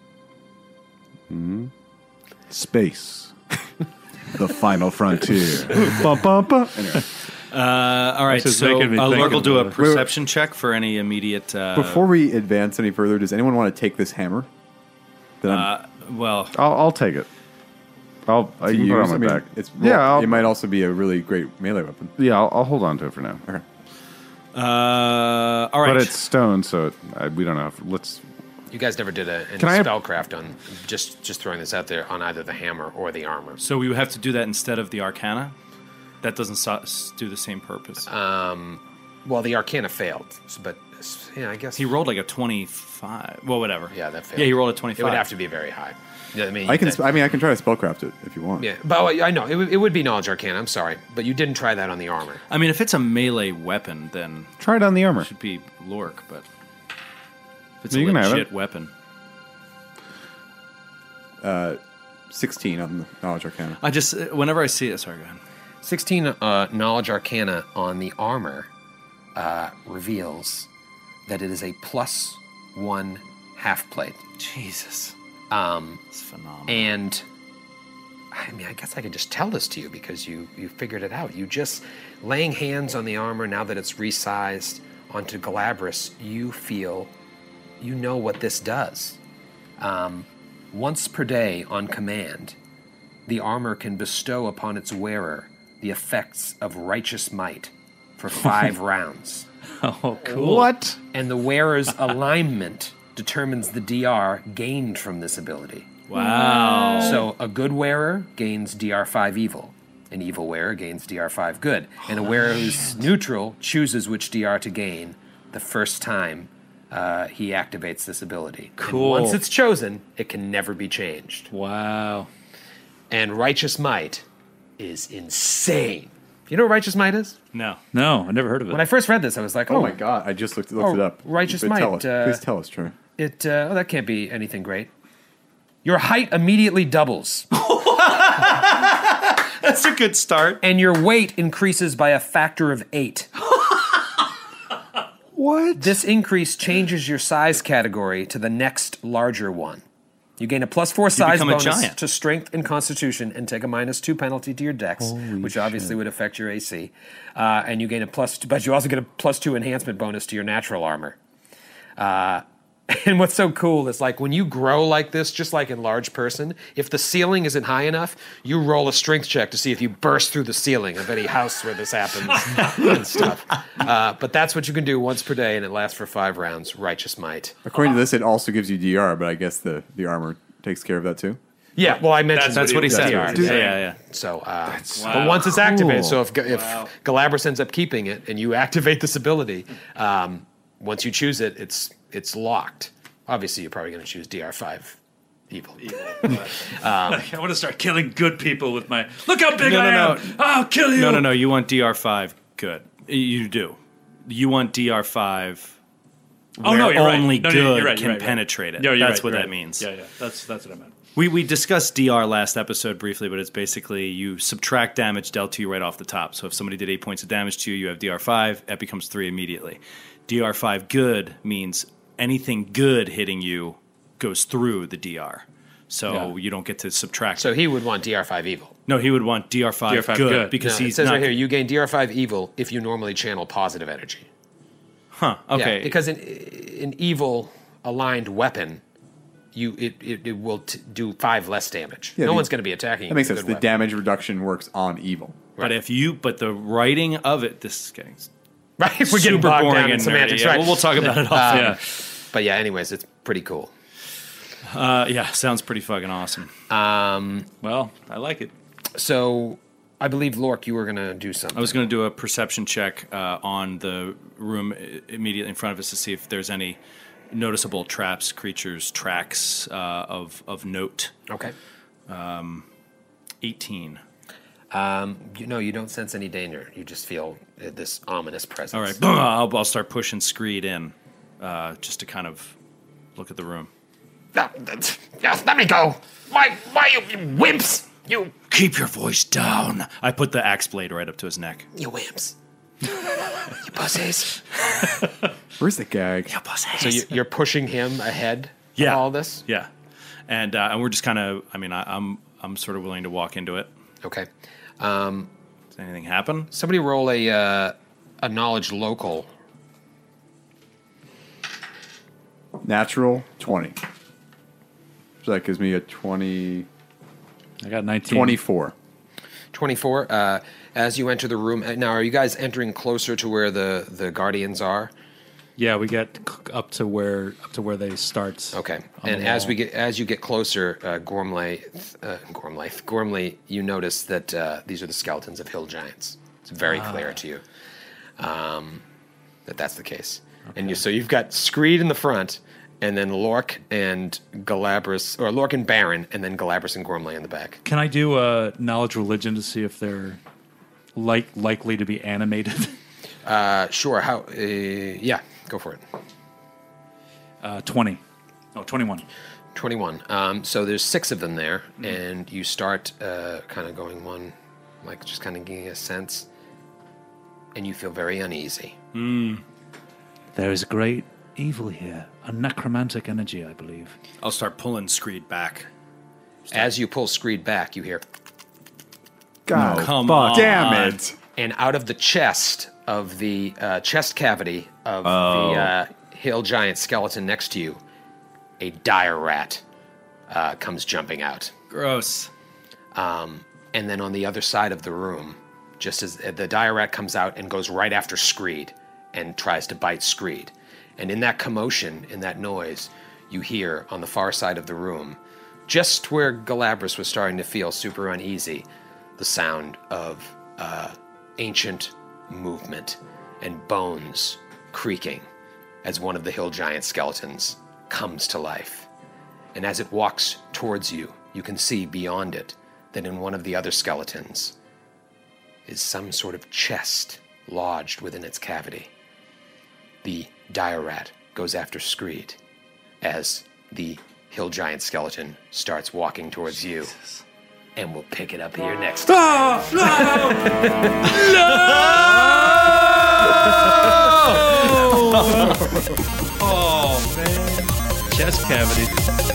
[SPEAKER 8] Space. The final frontier. Bum, bum, bum. Anyway.
[SPEAKER 6] All right, so Lurk will do a perception check for any immediate...
[SPEAKER 9] Before we advance any further, does anyone want to take this hammer?
[SPEAKER 6] Well...
[SPEAKER 8] I'll take it. I'll put it on my back.
[SPEAKER 9] It might also be a really great melee weapon.
[SPEAKER 8] Yeah, I'll hold on to it for now.
[SPEAKER 9] Okay.
[SPEAKER 6] All right.
[SPEAKER 8] But it's stone, so we don't know. Let's...
[SPEAKER 7] You guys never did any spellcraft on, just throwing this out there, on either the hammer or the armor.
[SPEAKER 6] So we would have to do that instead of the Arcana? That doesn't do the same purpose.
[SPEAKER 7] Well, the Arcana failed, but yeah, I guess...
[SPEAKER 6] He rolled like a 25. Well, whatever.
[SPEAKER 7] Yeah, that failed.
[SPEAKER 6] Yeah, he rolled a 25.
[SPEAKER 7] It would have to be very high. Yeah,
[SPEAKER 9] I can try to spellcraft it if you want.
[SPEAKER 7] Yeah, but I know it would be Knowledge Arcana. I'm sorry, but you didn't try that on the armor.
[SPEAKER 6] I mean, if it's a melee weapon, then
[SPEAKER 8] try it on the armor.
[SPEAKER 6] It should be Lork, but if it's a legit weapon.
[SPEAKER 9] 16 on the Knowledge Arcana.
[SPEAKER 6] I just whenever I see it, sorry, go ahead.
[SPEAKER 7] 16 Knowledge Arcana on the armor reveals that it is a +1 half plate.
[SPEAKER 6] Jesus.
[SPEAKER 7] It's
[SPEAKER 6] phenomenal.
[SPEAKER 7] And I mean, I guess I could just tell this to you because you figured it out. You just laying hands on the armor now that it's resized onto Galabras, you know what this does. Once per day on command, the armor can bestow upon its wearer the effects of righteous might for 5 rounds.
[SPEAKER 4] Oh, cool.
[SPEAKER 8] What?
[SPEAKER 7] And the wearer's alignment determines the DR gained from this ability.
[SPEAKER 6] Wow.
[SPEAKER 7] So a good wearer gains DR5 evil. An evil wearer gains DR5 good. And a wearer who's neutral chooses which DR to gain the first time he activates this ability.
[SPEAKER 6] Cool.
[SPEAKER 7] And once it's chosen, it can never be changed.
[SPEAKER 4] Wow.
[SPEAKER 7] And Righteous Might is insane. You know what Righteous Might is?
[SPEAKER 6] No,
[SPEAKER 4] I never heard of it.
[SPEAKER 7] When I first read this, I was like,
[SPEAKER 9] oh my god, I just looked it up.
[SPEAKER 7] Righteous
[SPEAKER 9] But
[SPEAKER 7] Might.
[SPEAKER 9] Please tell us, Troy.
[SPEAKER 7] That can't be anything great. Your height immediately doubles.
[SPEAKER 6] That's a good start.
[SPEAKER 7] And your weight increases by a factor of 8.
[SPEAKER 8] What?
[SPEAKER 7] This increase changes your size category to the next larger one. You gain a +4 size bonus to strength and constitution and take a -2 penalty to your dex, which obviously would affect your AC. And you gain but you also get a +2 enhancement bonus to your natural armor. And what's so cool is like when you grow like this, just like in large person, if the ceiling isn't high enough, you roll a strength check to see if you burst through the ceiling of any house where this happens and stuff. But that's what you can do once per day, and it lasts for 5 rounds. Righteous Might.
[SPEAKER 9] According to this, it also gives you DR, but I guess the armor takes care of that too.
[SPEAKER 3] Yeah, well, I mentioned
[SPEAKER 6] That's what he said.
[SPEAKER 3] DR.
[SPEAKER 6] Yeah.
[SPEAKER 3] So, but once it's activated, so if Galabras ends up keeping it and you activate this ability, once you choose it, it's locked. Obviously, you're probably going to choose DR5 evil.
[SPEAKER 4] I want to start killing good people with my. Look how big I am! I'll kill you!
[SPEAKER 6] No. You want DR5 good. You do. You want DR5.
[SPEAKER 4] Oh no, you're
[SPEAKER 6] only
[SPEAKER 4] right.
[SPEAKER 6] good can penetrate it.
[SPEAKER 4] No,
[SPEAKER 6] that's what that means.
[SPEAKER 4] Yeah. That's what I meant.
[SPEAKER 6] We discussed DR last episode briefly, but it's basically you subtract damage dealt to you right off the top. So if somebody did 8 points of damage to you, you have DR5. That becomes 3 immediately. DR5 good means anything good hitting you goes through the DR. So you don't get to subtract.
[SPEAKER 3] So he would want DR5 evil.
[SPEAKER 6] No, he would want DR5 good because
[SPEAKER 3] it says right here, you gain DR5 evil if you normally channel positive energy.
[SPEAKER 6] Huh, okay.
[SPEAKER 3] Yeah, because an evil aligned weapon, it will do 5 less damage.
[SPEAKER 9] Yeah,
[SPEAKER 3] no one's going to be attacking you.
[SPEAKER 9] That makes sense. The damage reduction works on evil.
[SPEAKER 6] But but the writing of it, this is getting
[SPEAKER 3] right. We're getting
[SPEAKER 6] super
[SPEAKER 3] bogged
[SPEAKER 6] boring
[SPEAKER 3] down in
[SPEAKER 6] and
[SPEAKER 3] semantics.
[SPEAKER 6] nerdy.
[SPEAKER 3] Right.
[SPEAKER 6] We'll talk about it off.
[SPEAKER 3] But yeah, anyways, it's pretty cool.
[SPEAKER 6] Sounds pretty fucking awesome.
[SPEAKER 4] Well, I like it.
[SPEAKER 3] So I believe, Lork, you were going to do something.
[SPEAKER 6] I was going to do a perception check on the room immediately in front of us to see if there's any noticeable traps, creatures, tracks of note.
[SPEAKER 3] Okay.
[SPEAKER 6] 18.
[SPEAKER 3] You don't sense any danger. You just feel this ominous presence.
[SPEAKER 6] All right. I'll start pushing Screed in just to kind of look at the room.
[SPEAKER 7] Let me go. Why you wimps? You
[SPEAKER 6] keep your voice down. I put the axe blade right up to his neck.
[SPEAKER 7] You wimps. You pussies.
[SPEAKER 9] Where's the gag?
[SPEAKER 7] You pussies.
[SPEAKER 3] So you're pushing him ahead of all this?
[SPEAKER 6] Yeah. And we're just kind of, I'm sort of willing to walk into it.
[SPEAKER 3] Okay.
[SPEAKER 6] Does anything happen?
[SPEAKER 3] Somebody roll a knowledge local.
[SPEAKER 9] Natural 20. So that gives me a 20.
[SPEAKER 4] I got 19.
[SPEAKER 9] 24.
[SPEAKER 3] 24. As you enter the room, now are you guys entering closer to where the guardians are?
[SPEAKER 4] Yeah, we get up to where they start.
[SPEAKER 3] Okay, and as you get closer, Gormley, you notice that these are the skeletons of hill giants. It's very clear to you that that's the case. Okay. And so you've got Screed in the front, and then Lork and Galabras, or Lork and Baron, and then Galabras and Gormley in the back.
[SPEAKER 4] Can I do a knowledge religion to see if they're likely to be animated?
[SPEAKER 3] Sure. How? Yeah, go for it.
[SPEAKER 4] 20. Oh, 21.
[SPEAKER 3] 21. So there's 6 of them there, and you start kind of going one, like just kind of getting a sense, and you feel very uneasy.
[SPEAKER 4] There is great evil here, a necromantic energy, I believe.
[SPEAKER 6] I'll start pulling Screed back.
[SPEAKER 3] As you pull Screed back, you hear,
[SPEAKER 9] God,
[SPEAKER 6] come on.
[SPEAKER 9] Damn it.
[SPEAKER 3] and out of the chest of the chest cavity of the hill giant skeleton next to you, a dire rat comes jumping out.
[SPEAKER 6] Gross.
[SPEAKER 3] And then on the other side of the room, just as the dire rat comes out and goes right after Screed and tries to bite Screed. And in that commotion, in that noise, you hear on the far side of the room, just where Galabras was starting to feel super uneasy, the sound of ancient movement and bones creaking as one of the hill giant skeletons comes to life. And as it walks towards you, you can see beyond it that in one of the other skeletons is some sort of chest lodged within its cavity. The dire rat goes after Screed as the hill giant skeleton starts walking towards you. And we'll pick it up here next time.
[SPEAKER 4] Oh, man. Chest cavity.